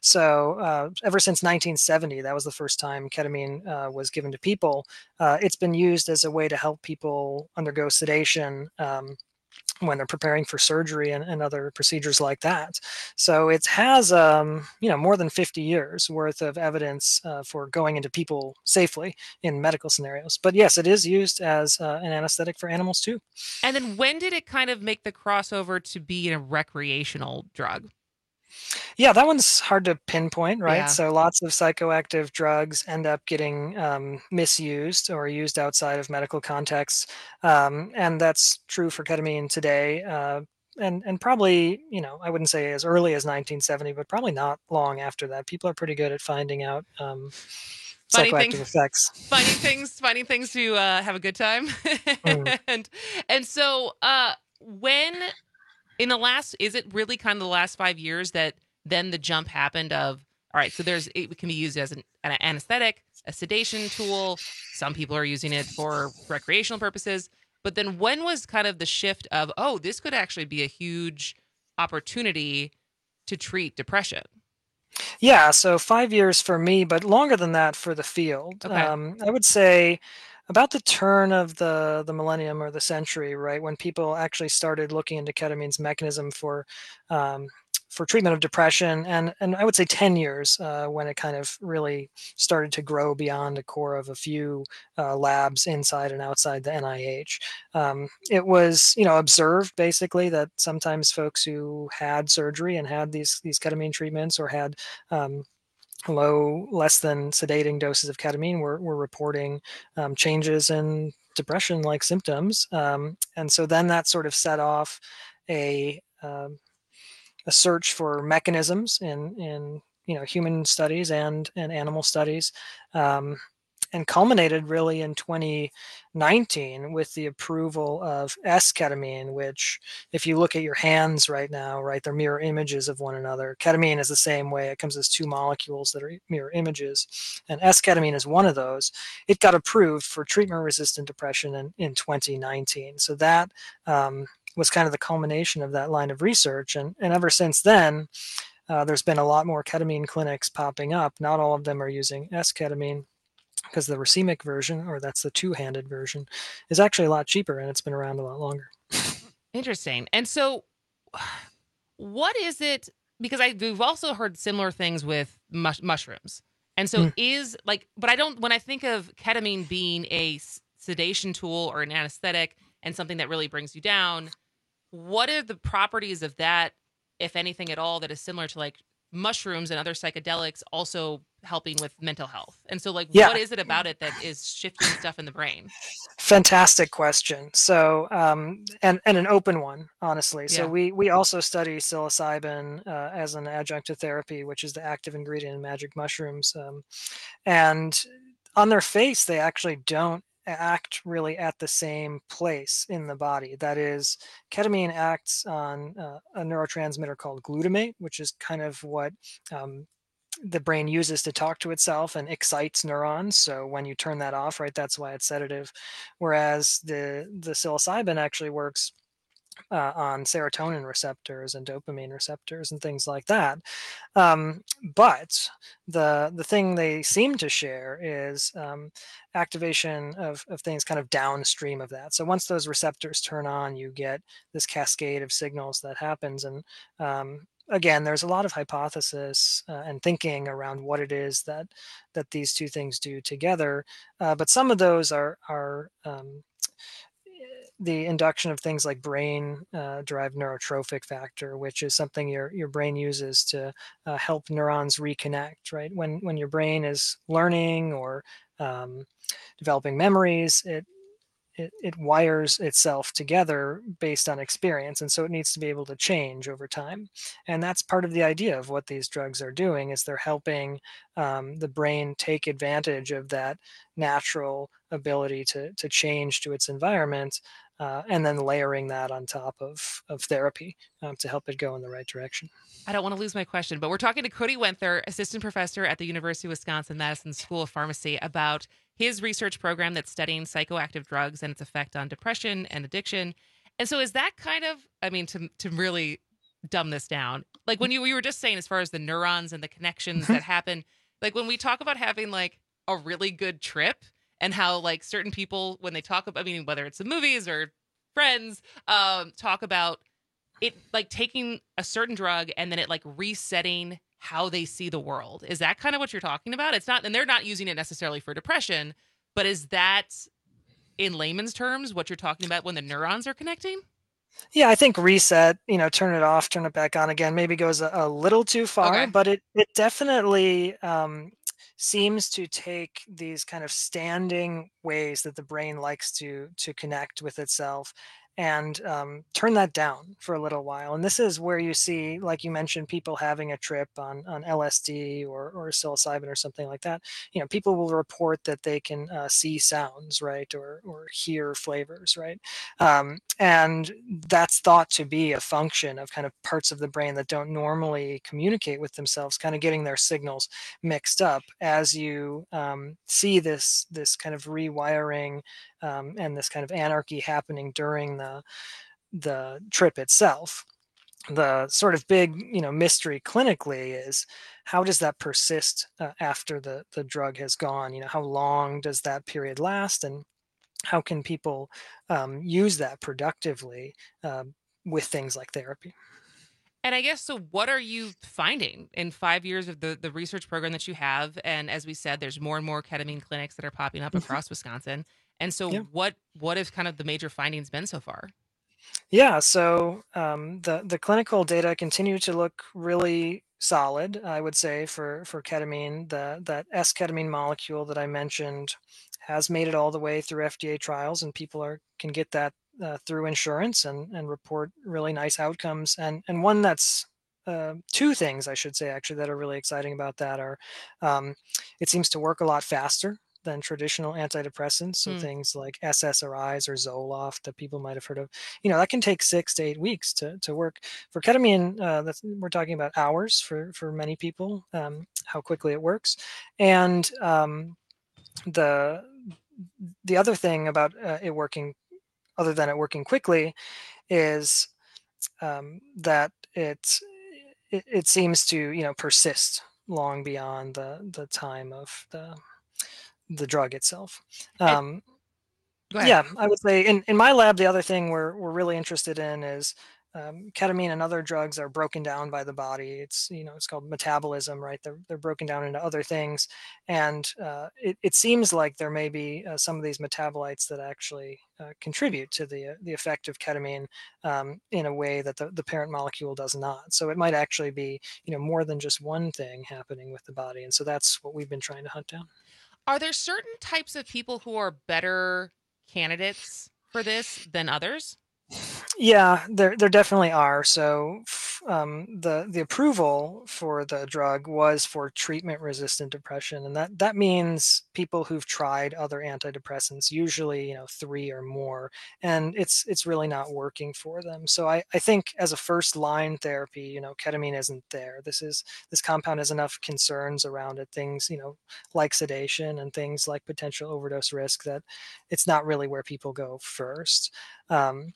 Speaker 2: So uh, ever since nineteen seventy, that was the first time ketamine uh, was given to people. Uh, it's been used as a way to help people undergo sedation um, when they're preparing for surgery and, and other procedures like that. So it has, um, you know, more than fifty years worth of evidence uh, for going into people safely in medical scenarios. But yes, it is used as uh, an anesthetic for animals too.
Speaker 19: And then when did it kind of make the crossover to be a recreational drug?
Speaker 2: Yeah, that one's hard to pinpoint, right?
Speaker 19: Yeah.
Speaker 2: So lots of psychoactive drugs end up getting um, misused or used outside of medical contexts, um, and that's true for ketamine today. Uh, and and probably, you know, I wouldn't say as early as nineteen seventy, but probably not long after that. People are pretty good at finding out um,
Speaker 19: Funny
Speaker 2: psychoactive
Speaker 19: thing-
Speaker 2: effects.
Speaker 19: Finding things, finding things to uh, have a good time.
Speaker 2: Mm.
Speaker 19: and and so uh, when in the last, is it really kind of the last five years that then the jump happened of, all right, so there's, it can be used as an, an anesthetic, a sedation tool. Some people are using it for recreational purposes. But then when was kind of the shift of, oh, this could actually be a huge opportunity to treat depression?
Speaker 2: Yeah, so five years for me, but longer than that for the field.
Speaker 19: Okay.
Speaker 2: Um, I would say about the turn of the the millennium or the century, right, when people actually started looking into ketamine's mechanism for um, for treatment of depression, and and I would say ten years uh, when it kind of really started to grow beyond a core of a few uh, labs inside and outside the N I H. Um, it was, you know, observed basically that sometimes folks who had surgery and had these these ketamine treatments or had um, low, less than sedating doses of ketamine were, were reporting um, changes in depression-like symptoms. Um, and so then that sort of set off a um, a search for mechanisms in in you know human studies and and animal studies, um, and culminated really in twenty nineteen with the approval of S-ketamine, which, if you look at your hands right now, right, they're mirror images of one another. Ketamine is the same way. It comes as two molecules that are mirror images, and S-ketamine is one of those. It got approved for treatment-resistant depression in, in twenty nineteen. So that um, was kind of the culmination of that line of research, and, and ever since then, uh, there's been a lot more ketamine clinics popping up. Not all of them are using S-ketamine, because the racemic version, or that's the two-handed version, is actually a lot cheaper and it's been around a lot longer.
Speaker 19: Interesting. And so what is it, because I, we've also heard similar things with mush, mushrooms. And so
Speaker 2: Mm.
Speaker 19: is like, but I don't, when I think of ketamine being a s- sedation tool or an anesthetic and something that really brings you down, what are the properties of that, if anything at all, that is similar to like mushrooms and other psychedelics also helping with mental health? And so like,
Speaker 2: Yeah.
Speaker 19: what is it about it that is shifting stuff in the brain?
Speaker 2: Fantastic question. So, um, and and an open one, honestly. So
Speaker 19: Yeah.
Speaker 2: we we also study psilocybin uh, as an adjunct to therapy, which is the active ingredient in magic mushrooms. Um, and on their face, they actually don't act really at the same place in the body. That is, ketamine acts on uh, a neurotransmitter called glutamate, which is kind of what um, the brain uses to talk to itself and excites neurons. So when you turn that off, right, that's why it's sedative. Whereas the the psilocybin actually works uh, on serotonin receptors and dopamine receptors and things like that. Um, but the the thing they seem to share is um, activation of, of things kind of downstream of that. So once those receptors turn on, you get this cascade of signals that happens. And um, again, there's a lot of hypothesis uh, and thinking around what it is that that these two things do together. Uh, but some of those are are um, the induction of things like brain uh, derived neurotrophic factor, which is something your your brain uses to uh, help neurons reconnect. Right, when when your brain is learning or um, developing memories, it it, it wires itself together based on experience, and so it needs to be able to change over time. And that's part of the idea of what these drugs are doing, is they're helping um, the brain take advantage of that natural ability to to change to its environment, uh, and then layering that on top of of therapy um, to help it go in the right direction.
Speaker 19: I don't want to lose my question, but we're talking to Cody Wenther, assistant professor at the University of Wisconsin-Madison School of Pharmacy, about his research program that's studying psychoactive drugs and its effect on depression and addiction. And so is that kind of, I mean, to to really dumb this down, like when you, we were just saying, as far as the neurons and the connections that happen, like when we talk about having like a really good trip and how like certain people, when they talk about, I mean, whether it's the movies or friends, um, talk about it like taking a certain drug and then it like resetting how they see the world. Is that kind of what you're talking about? It's not, and they're not using it necessarily for depression, but is that in layman's terms what you're talking about when the neurons are connecting?
Speaker 2: Yeah, I think reset, you know, turn it off, turn it back on again, maybe goes a, a little too far,
Speaker 19: Okay.
Speaker 2: but it, it definitely um, seems to take these kind of standing ways that the brain likes to to connect with itself and um, turn that down for a little while. And this is where you see, like you mentioned, people having a trip on, on L S D or, or psilocybin or something like that. You know, people will report that they can uh, see sounds, right, or or hear flavors, right, um, and that's thought to be a function of kind of parts of the brain that don't normally communicate with themselves, kind of getting their signals mixed up as you um, see this this kind of rewiring um, and this kind of anarchy happening during the the trip itself. The sort of big, you know, mystery clinically is how does that persist uh, after the the drug has gone? You know, how long does that period last, and how can people um, use that productively um, with things like therapy?
Speaker 19: And I guess, so what are you finding in five years of the, the research program that you have? And as we said, there's more and more ketamine clinics that are popping up across Wisconsin. And so
Speaker 2: Yeah.
Speaker 19: what what have kind of the major findings been so far?
Speaker 2: Yeah, so um, the the clinical data continue to look really solid, I would say, for for ketamine. The that S-ketamine molecule that I mentioned has made it all the way through F D A trials, and people are can get that uh, through insurance and and report really nice outcomes. And and one that's uh, two things I should say actually that are really exciting about that are um, it seems to work a lot faster than traditional antidepressants. So
Speaker 19: Hmm.
Speaker 2: things like S S R Is or Zoloft that people might have heard of, you know, that can take six to eight weeks to, to work. For ketamine, uh, that's, we're talking about hours for, for many people, um, how quickly it works. And um, the, the other thing about uh, it working, other than it working quickly, is um, that it, it it seems to, you know, persist long beyond the the time of the the drug itself.
Speaker 19: And
Speaker 2: Um,
Speaker 19: go ahead.
Speaker 2: yeah, I would say in, in my lab, the other thing we're we're really interested in is um, ketamine and other drugs are broken down by the body. It's you know it's called metabolism, right? They're they're broken down into other things, and uh, it it seems like there may be uh, some of these metabolites that actually uh, contribute to the uh, the effect of ketamine um, in a way that the, the parent molecule does not. So it might actually be you know more than just one thing happening with the body, and so that's what we've been trying to hunt down.
Speaker 19: Are there certain types of people who are better candidates for this than others?
Speaker 2: Yeah, there there definitely are. So f- um, the the approval for the drug was for treatment-resistant depression, and that that means people who've tried other antidepressants, usually you know three or more, and it's it's really not working for them. So I I think as a first line therapy, you know, ketamine isn't there. This is this compound has enough concerns around it, things you know like sedation and things like potential overdose risk, that it's not really where people go first. Um,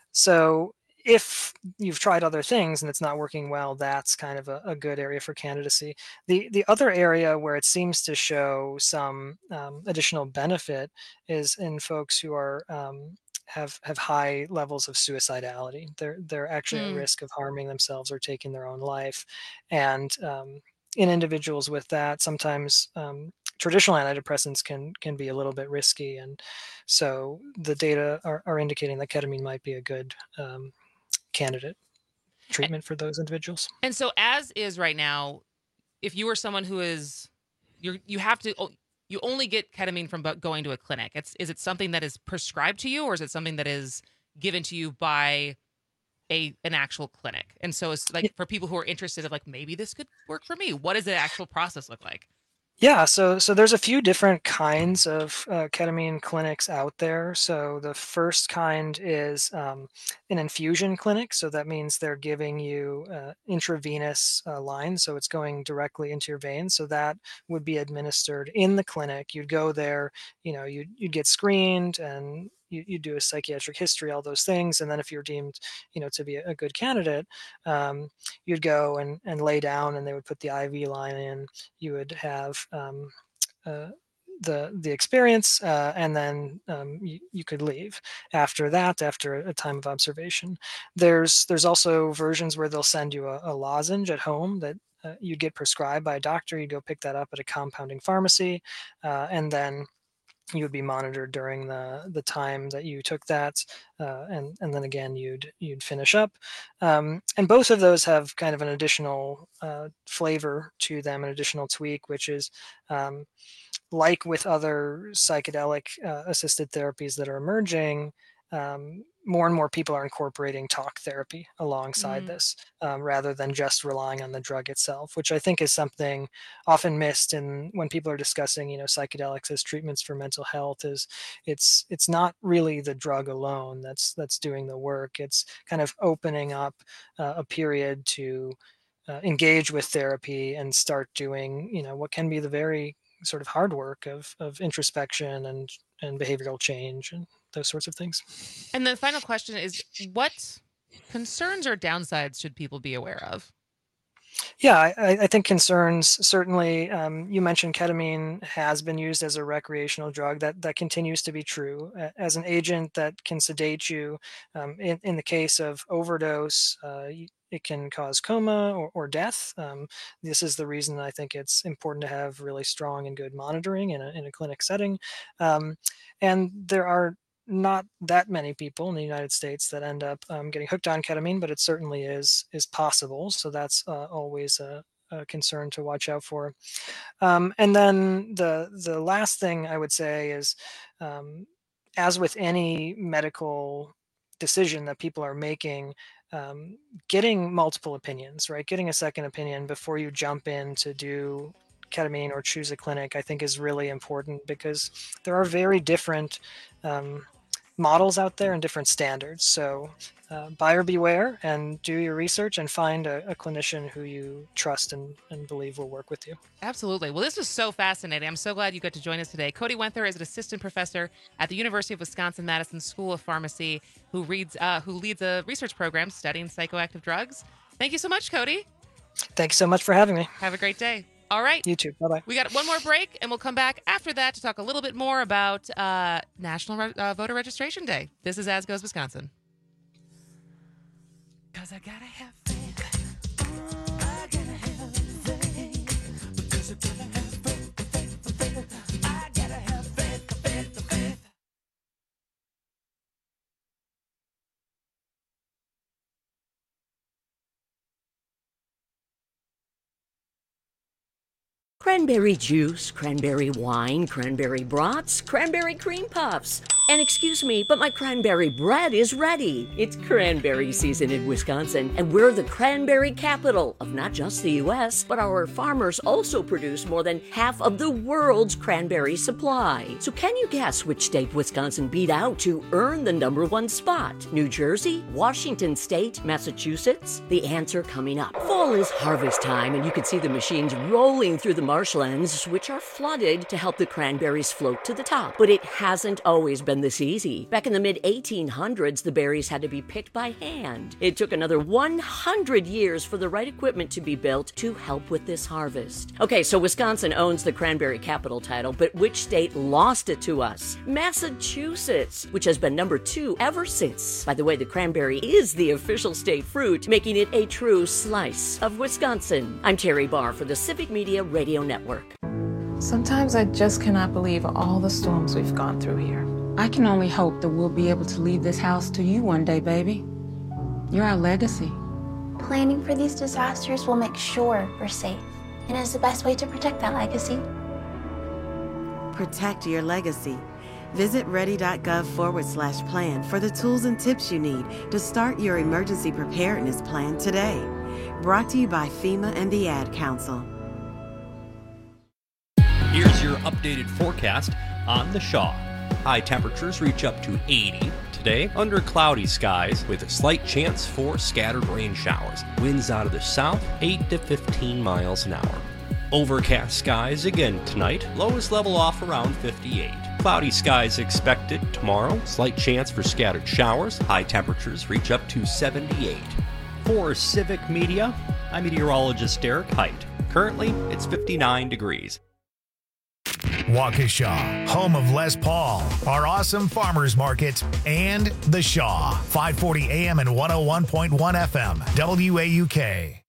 Speaker 2: so if you've tried other things and it's not working well, that's kind of a, a good area for candidacy. The the other area where it seems to show some um, additional benefit is in folks who are um, have have high levels of suicidality. They're they're actually at
Speaker 19: Hmm.
Speaker 2: risk of harming themselves or taking their own life, and um, in individuals with that, sometimes um, traditional antidepressants can can be a little bit risky, and so the data are, are indicating that ketamine might be a good um, candidate treatment for those individuals.
Speaker 19: And so, as is right now, if you are someone who is, you you have to, you only get ketamine from going to a clinic. It's is it something that is prescribed to you, or is it something that is given to you by a an actual clinic? And so, it's like for people who are interested of like maybe this could work for me. What does the actual process look like?
Speaker 2: Yeah, so so there's a few different kinds of uh, ketamine clinics out there. So the first kind is um, an infusion clinic. So that means they're giving you uh, intravenous uh, line. So it's going directly into your veins. So that would be administered in the clinic. You'd go there, you know, you'd, you'd get screened and you, you do a psychiatric history, all those things. And then if you're deemed, you know, to be a, a good candidate, um, you'd go and, and lay down and they would put the I V line in. You would have um, uh, the the experience uh, and then um, you, you could leave after that, after a time of observation. There's there's also versions where they'll send you a, a lozenge at home that uh, you'd get prescribed by a doctor. You'd go pick that up at a compounding pharmacy uh, and then you would be monitored during the the time that you took that, uh, and and then again you'd you'd finish up, um, and both of those have kind of an additional uh, flavor to them, an additional tweak, which is um, like with other psychedelic uh, assisted therapies that are emerging. Um, more and more people are incorporating talk therapy alongside mm. this, um, rather than just relying on the drug itself, which I think is something often missed in when people are discussing, you know, psychedelics as treatments for mental health. Is it's it's not really the drug alone that's that's doing the work. It's kind of opening up uh, a period to uh, engage with therapy and start doing, you know, what can be the very sort of hard work of of introspection and and behavioral change and those sorts of things.
Speaker 19: And the final question is, what concerns or downsides should people be aware of?
Speaker 2: Yeah, I, I think concerns, certainly, um, you mentioned ketamine has been used as a recreational drug. That that continues to be true. As an agent that can sedate you, um, in, in the case of overdose, uh, it can cause coma or, or death. Um, this is the reason I think it's important to have really strong and good monitoring in a, in a clinic setting. Um, and there are not that many people in the United States that end up um, getting hooked on ketamine, but it certainly is is possible. So that's uh, always a, a concern to watch out for. Um, and then the the last thing I would say is, um, as with any medical decision that people are making, um, getting multiple opinions, right? Getting a second opinion before you jump in to do ketamine or choose a clinic, I think is really important, because there are very different um, models out there and different standards. So uh, buyer beware and do your research and find a, a clinician who you trust and, and believe will work with you.
Speaker 19: Absolutely. Well, this was so fascinating. I'm so glad you got to join us today. Cody Wenther is an assistant professor at the University of Wisconsin-Madison School of Pharmacy who reads, uh, who leads a research program studying psychoactive drugs. Thank you so much, Cody.
Speaker 2: Thank you so much for having me.
Speaker 19: Have a great day. All right.
Speaker 2: You too. Bye-bye.
Speaker 19: We got one more break, and we'll come back after that to talk a little bit more about uh, National Re- uh, Voter Registration Day. This is As Goes Wisconsin. Cause I gotta have faith. I gotta have faith. Because I gotta have faith, faith, faith. I gotta have faith, faith, faith.
Speaker 10: Cranberry juice, cranberry wine, cranberry brats, cranberry cream puffs. And excuse me, but my cranberry bread is ready. It's cranberry season in Wisconsin, and we're the cranberry capital of not just the U S, but our farmers also produce more than half of the world's cranberry supply. So can you guess which state Wisconsin beat out to earn the number one spot? New Jersey, Washington State, Massachusetts? The answer coming up. Fall is harvest time, and you can see the machines rolling through the marshlands, which are flooded to help the cranberries float to the top. But it hasn't always been this easy. Back in the mid eighteen hundreds, the berries had to be picked by hand. It took another one hundred years for the right equipment to be built to help with this harvest. Okay, so Wisconsin owns the cranberry capital title, but which state lost it to us? Massachusetts, which has been number two ever since. By the way, the cranberry is the official state fruit, making it a true slice of Wisconsin. I'm Terry Barr for the Civic Media Radio Network.
Speaker 4: Sometimes I just cannot believe all the storms we've gone through here.
Speaker 5: I can only hope that we'll be able to leave this house to you one day, baby. You're our legacy.
Speaker 28: Planning for these disasters will make sure we're safe, and is the best way to protect that legacy.
Speaker 9: Protect your legacy. Visit ready.gov forward slash plan for the tools and tips you need to start your emergency preparedness plan today. Brought to you by FEMA and the Ad Council.
Speaker 22: Here's your updated forecast on the Shaw. High temperatures reach up to eighty today under cloudy skies with a slight chance for scattered rain showers. Winds out of the south, eight to fifteen miles an hour. Overcast skies again tonight, lows level off around fifty-eight. Cloudy skies expected tomorrow, slight chance for scattered showers. High temperatures reach up to seventy-eight. For Civic Media, I'm meteorologist Derek Height. Currently, it's fifty-nine degrees.
Speaker 1: Waukesha, home of Les Paul, our awesome farmers market, and The Shaw, five forty A M and one oh one point one F M, W A U K.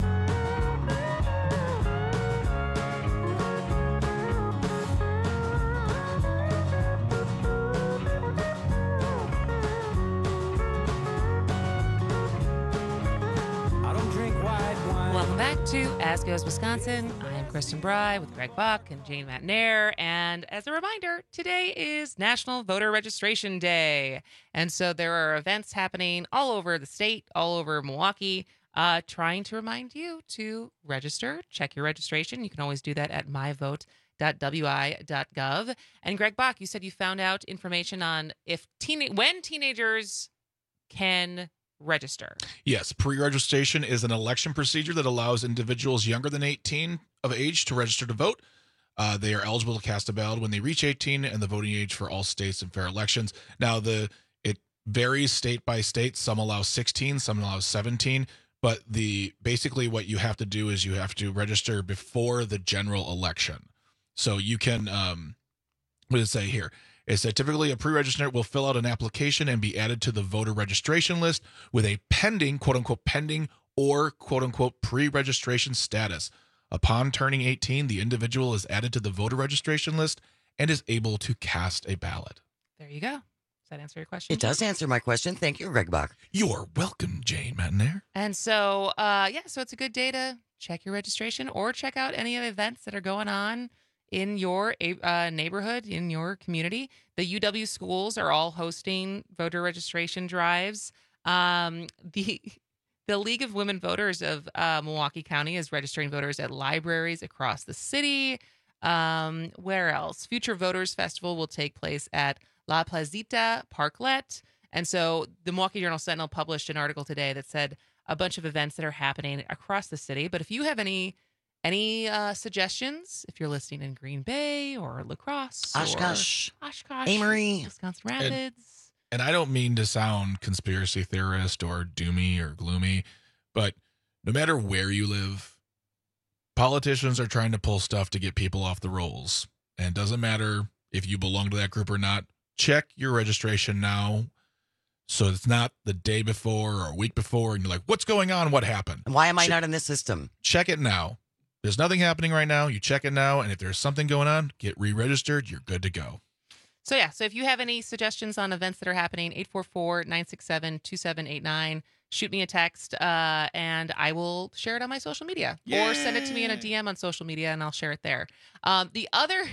Speaker 19: Welcome back to As Goes Wisconsin. I am Kristen Bry with Greg Buck and Jane Matnair. And as a reminder, today is National Voter Registration Day. And so there are events happening all over the state, all over Milwaukee, uh, trying to remind you to register, check your registration. You can always do that at my vote dot w i dot gov. And Greg Buck, you said you found out information on if teen- when teenagers can register.
Speaker 21: Yes, pre-registration is an election procedure that allows individuals younger than eighteen of age to register to vote. Uh, they are eligible to cast a ballot when they reach eighteen and the voting age for all states and fair elections. Now, the it varies state by state. Some allow sixteen, some allow seventeen. But the basically what you have to do is you have to register before the general election. So you can, um, what does it say here? It said typically a pre-registrant will fill out an application and be added to the voter registration list with a pending, quote unquote, pending or quote unquote pre-registration status. Upon turning eighteen, the individual is added to the voter registration list and is able to cast a ballot.
Speaker 19: There you go. Does that answer your question?
Speaker 20: It does answer my question. Thank you, Greg Bach.
Speaker 21: You're welcome, Jane Matnair.
Speaker 19: And so, uh, yeah, so it's a good day to check your registration or check out any of the events that are going on in your uh, neighborhood, in your community. The U W schools are all hosting voter registration drives. Um, the the League of Women Voters of uh, Milwaukee County is registering voters at libraries across the city. Um, where else? Future Voters Festival will take place at La Placita Parklet. And so the Milwaukee Journal Sentinel published an article today that said a bunch of events that are happening across the city. But if you have any Any uh, suggestions, if you're listening in Green Bay or La Crosse
Speaker 20: Oshkosh,
Speaker 19: or Oshkosh,
Speaker 20: Amory,
Speaker 19: Wisconsin Rapids.
Speaker 21: And, and I don't mean to sound conspiracy theorist or doomy or gloomy, but no matter where you live, politicians are trying to pull stuff to get people off the rolls. And it doesn't matter if you belong to that group or not. Check your registration now, so it's not the day before or a week before, and you're like, what's going on? What happened?
Speaker 20: Why am I
Speaker 21: Che-
Speaker 20: not in this system?
Speaker 21: Check it now. There's nothing happening right now. You check it now, and if there's something going on, get re-registered. You're good to go.
Speaker 19: So, yeah, so if you have any suggestions on events that are happening, eight four four, nine six seven, two seven eight nine, shoot me a text, uh, and I will share it on my social media. Yay. Or send it to me in a D M on social media, and I'll share it there. Um, the other...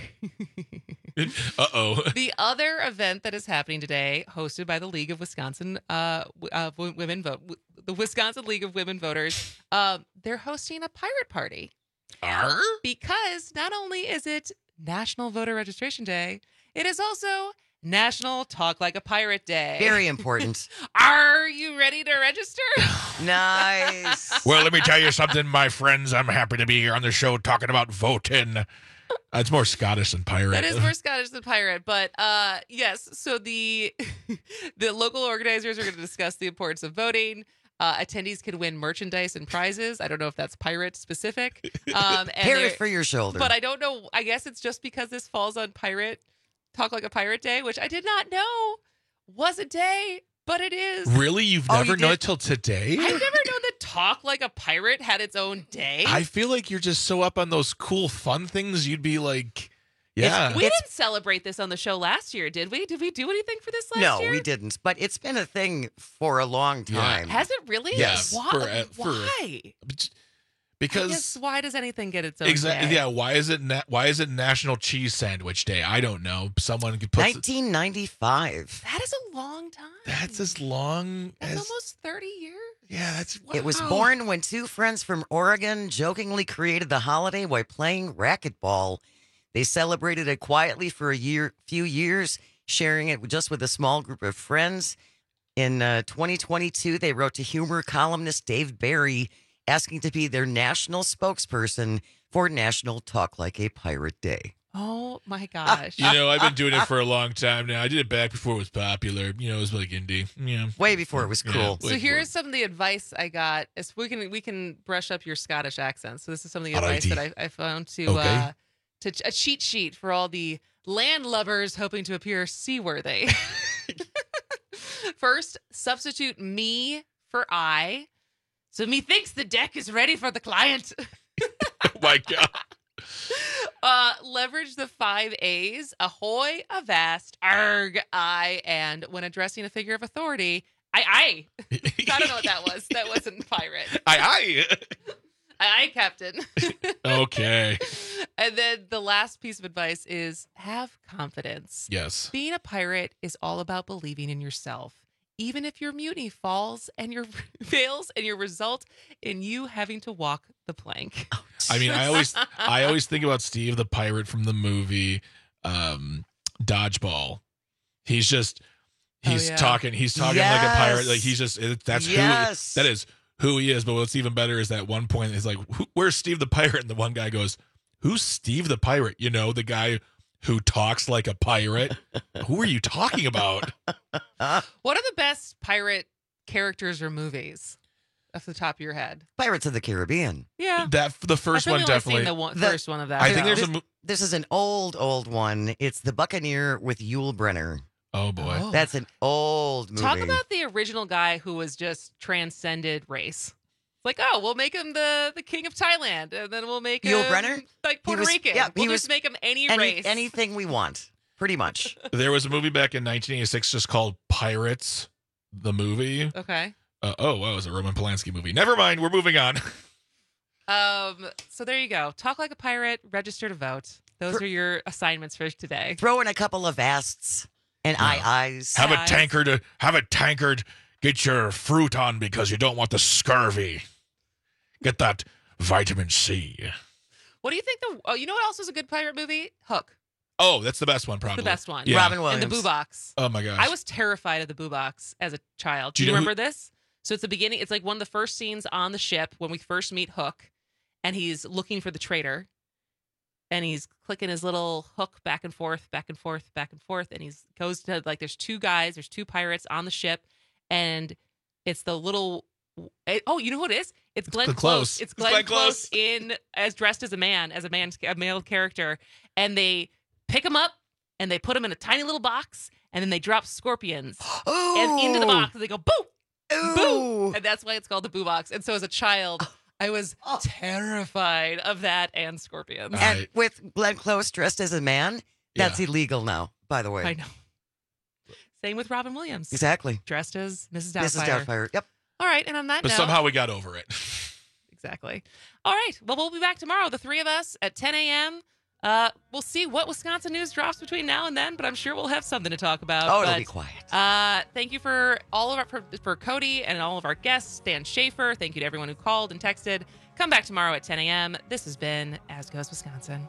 Speaker 21: Uh-oh.
Speaker 19: The other event that is happening today, hosted by the League of Wisconsin uh, uh, Women Vote, the Wisconsin League of Women Voters, uh, they're hosting a pirate party.
Speaker 21: Are?
Speaker 19: Because not only is it National Voter Registration Day, it is also National Talk Like a Pirate Day.
Speaker 20: Very important.
Speaker 19: Are you ready to register?
Speaker 20: Nice.
Speaker 21: Well, let me tell you something, my friends. I'm happy to be here on the show talking about voting. Uh, it's more Scottish than pirate.
Speaker 19: That is more Scottish than pirate, but uh, yes. So the the local organizers are going to discuss the importance of voting. Uh, attendees can win merchandise and prizes. I don't know if that's pirate specific. Um, and
Speaker 20: Parrot for your shoulder.
Speaker 19: But I don't know. I guess it's just because this falls on Pirate Talk Like a Pirate Day, which I did not know was a day, but it is.
Speaker 21: Really? You've
Speaker 19: Oh,
Speaker 21: never
Speaker 19: you
Speaker 21: known
Speaker 19: did?
Speaker 21: it till today?
Speaker 19: I've never known that Talk Like a Pirate had its own day.
Speaker 21: I feel like you're just so up on those cool, fun things. You'd be like, Yeah.
Speaker 19: We didn't celebrate this on the show last year, did we? Did we do anything for this last
Speaker 20: no,
Speaker 19: year?
Speaker 20: we didn't. But it's been a thing for a long
Speaker 21: Yeah.
Speaker 20: time.
Speaker 19: Has it really?
Speaker 21: Yes,
Speaker 19: Why?
Speaker 21: for, uh, for-
Speaker 19: Why?
Speaker 21: Because
Speaker 19: I guess why does anything get its own
Speaker 21: exactly.
Speaker 19: day?
Speaker 21: Yeah. Why is it? Na- why is it National Cheese Sandwich Day? I don't know. Someone could put.
Speaker 20: nineteen ninety-five.
Speaker 19: That is a long time.
Speaker 21: That's as long
Speaker 19: That's
Speaker 21: as.
Speaker 19: almost thirty years.
Speaker 21: Yeah, that's.
Speaker 20: It was
Speaker 19: Wow.
Speaker 20: born when two friends from Oregon jokingly created the holiday while playing racquetball. They celebrated it quietly for a year, few years, sharing it just with a small group of friends. In uh, twenty twenty-two, they wrote to humor columnist Dave Barry, asking to be their national spokesperson for National Talk Like a Pirate Day.
Speaker 19: Oh my gosh.
Speaker 21: You know, I've been doing it for a long time now. I did it back before it was popular. You know, it was like indie. Yeah.
Speaker 20: Way before it was
Speaker 21: Yeah,
Speaker 20: cool.
Speaker 21: way
Speaker 19: So here's some of the advice I got. Is we can we can brush up your Scottish accent. So this is some of the advice
Speaker 21: Alrighty.
Speaker 19: that I, I found to
Speaker 21: Okay.
Speaker 19: uh, to a cheat sheet for all the landlubbers hoping to appear seaworthy. First, substitute me for I. So me thinks the deck is ready for the client.
Speaker 21: Oh my God.
Speaker 19: Uh, leverage the five A's: ahoy, avast, arg, I, and when addressing a figure of authority, I, I. I don't know what that was. That wasn't pirate.
Speaker 21: Aye,
Speaker 19: I, I, Captain.
Speaker 21: aye. Okay.
Speaker 19: And then the last piece of advice is have confidence.
Speaker 21: Yes.
Speaker 19: Being a pirate is all about believing in yourself. Even if your mutiny falls and your fails and your result in you having to walk the plank.
Speaker 21: I mean, I always, I always think about Steve the pirate from the movie um, Dodgeball. He's just, he's
Speaker 19: Oh, yeah.
Speaker 21: talking, he's talking like a pirate.
Speaker 20: Yes.
Speaker 21: Like he's just, it, that's
Speaker 20: Yes.
Speaker 21: who, that is who he is. But what's even better is that one point is like, who, where's Steve the pirate? And the one guy goes, who's Steve the pirate? You know, the guy who talks like a pirate. Who are you talking about?
Speaker 19: What are the best pirate characters or movies off the top of your head?
Speaker 20: Pirates of the Caribbean.
Speaker 19: Yeah.
Speaker 21: That the first
Speaker 19: I've
Speaker 21: one
Speaker 19: only
Speaker 21: definitely.
Speaker 19: seen the one,
Speaker 20: The-
Speaker 19: first one of that.
Speaker 21: I think
Speaker 19: though.
Speaker 21: there's a.
Speaker 20: this,
Speaker 21: mo-
Speaker 20: this is an old, old one. It's The Buccaneer with Yul Brynner.
Speaker 21: Oh boy.
Speaker 19: Oh.
Speaker 20: That's an old movie.
Speaker 19: Talk about the original guy who was just transcended race. It's like, oh, we'll make him the, the king of Thailand, and then we'll make
Speaker 20: Yul
Speaker 19: him
Speaker 20: Brynner?
Speaker 19: like
Speaker 20: He
Speaker 19: Puerto
Speaker 20: was-
Speaker 19: Rican.
Speaker 20: yeah,
Speaker 19: we'll
Speaker 20: he
Speaker 19: just
Speaker 20: was
Speaker 19: make him any,
Speaker 20: Any-
Speaker 19: race.
Speaker 20: anything we want, pretty much.
Speaker 21: There was a movie back in nineteen eighty-six just called Pirates, the movie.
Speaker 19: Okay.
Speaker 21: Uh, oh, wow, it was a Roman Polanski movie. Never mind, we're moving on.
Speaker 19: Um. So there you go. Talk like a pirate. Register to vote. Those
Speaker 20: For-
Speaker 19: are your assignments for today.
Speaker 20: Throw in a couple of asts and
Speaker 21: Yeah.
Speaker 20: eye eyes.
Speaker 21: Have a
Speaker 19: Guys.
Speaker 21: tankard. Have a tankard. Get your fruit on because you don't want the scurvy. Get that vitamin C.
Speaker 19: What do you think? The oh, you know what else was a good pirate movie? Hook.
Speaker 21: Oh, that's the best one, probably.
Speaker 19: The best one.
Speaker 21: Yeah.
Speaker 20: Robin
Speaker 19: And
Speaker 20: Williams.
Speaker 19: the Boo Box.
Speaker 21: Oh my gosh.
Speaker 19: I was terrified of the Boo Box as a child.
Speaker 21: Do
Speaker 19: Do
Speaker 21: you
Speaker 19: you,
Speaker 21: know who-
Speaker 19: remember this? So it's the beginning. It's like one of the first scenes on the ship when we first meet Hook, and he's looking for the traitor, and he's clicking his little hook back and forth, back and forth, back and forth, and he's goes to like there's two guys, there's two pirates on the ship, and it's the little. it- oh, you know what it is? It's Glenn
Speaker 21: Glenn
Speaker 19: Close.
Speaker 21: Close.
Speaker 19: It's
Speaker 21: It's
Speaker 19: Glenn,
Speaker 21: Glenn
Speaker 19: Close.
Speaker 21: Close.
Speaker 19: in as dressed as a man, as a man, a male character, and they pick him up and they put him in a tiny little box, and then they drop scorpions
Speaker 20: Ooh.
Speaker 19: and into the box, and they go boo,
Speaker 20: Ooh.
Speaker 19: boo, and that's why it's called the Boo Box. And so as a child, I was
Speaker 20: Oh.
Speaker 19: terrified of that and scorpions.
Speaker 21: Uh,
Speaker 20: And
Speaker 21: I-
Speaker 20: with Glenn Close dressed as a man, that's
Speaker 21: Yeah.
Speaker 20: illegal now, by the way.
Speaker 19: I know. Same with Robin Williams,
Speaker 20: Exactly.
Speaker 19: dressed as Missus
Speaker 20: Missus
Speaker 19: Doubtfire.
Speaker 20: Doubtfire. Yep.
Speaker 19: All right, and on that
Speaker 21: But
Speaker 19: note,
Speaker 21: somehow we got over it.
Speaker 19: exactly. All right, well, we'll be back tomorrow, the three of us at ten a.m. Uh, we'll see what Wisconsin news drops between now and then, but I'm sure we'll have something to talk about.
Speaker 20: Oh, it'll
Speaker 19: But,
Speaker 20: be quiet.
Speaker 19: Uh, thank you for all of our for, for Cody and all of our guests, Dan Schaefer. Thank you to everyone who called and texted. Come back tomorrow at ten a.m. This has been As Goes Wisconsin.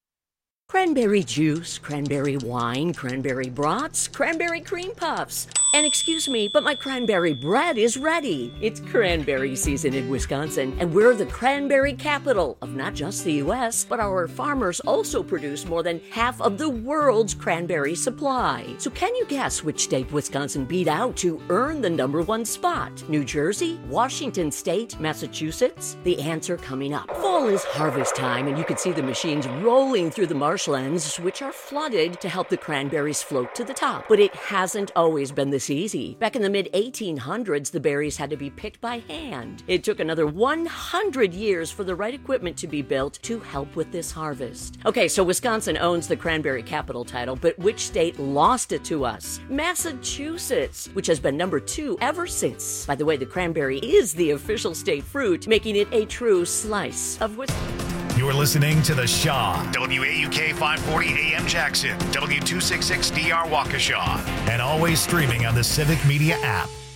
Speaker 10: Cranberry juice, cranberry wine, cranberry brats, cranberry cream puffs. And excuse me, but my cranberry bread is ready. It's cranberry season in Wisconsin, and we're the cranberry capital of not just the U S, but our farmers also produce more than half of the world's cranberry supply. So can you guess which state Wisconsin beat out to earn the number one spot? New Jersey, Washington State, Massachusetts? The answer coming up. Fall is harvest time, and you can see the machines rolling through the marshlands, which are flooded to help the cranberries float to the top. But it hasn't always been this easy. Back in the mid eighteen hundreds, the berries had to be picked by hand. It took another one hundred years for the right equipment to be built to help with this harvest. Okay, so Wisconsin owns the cranberry capital title, but which state lost it to us? Massachusetts, which has been number two ever since. By the way, the cranberry is the official state fruit, making it a true slice of Wisconsin.
Speaker 1: You're listening to The Shaw, W A U K five forty A M Jackson, W two sixty-six D R Waukesha, and always streaming on the Civic Media app.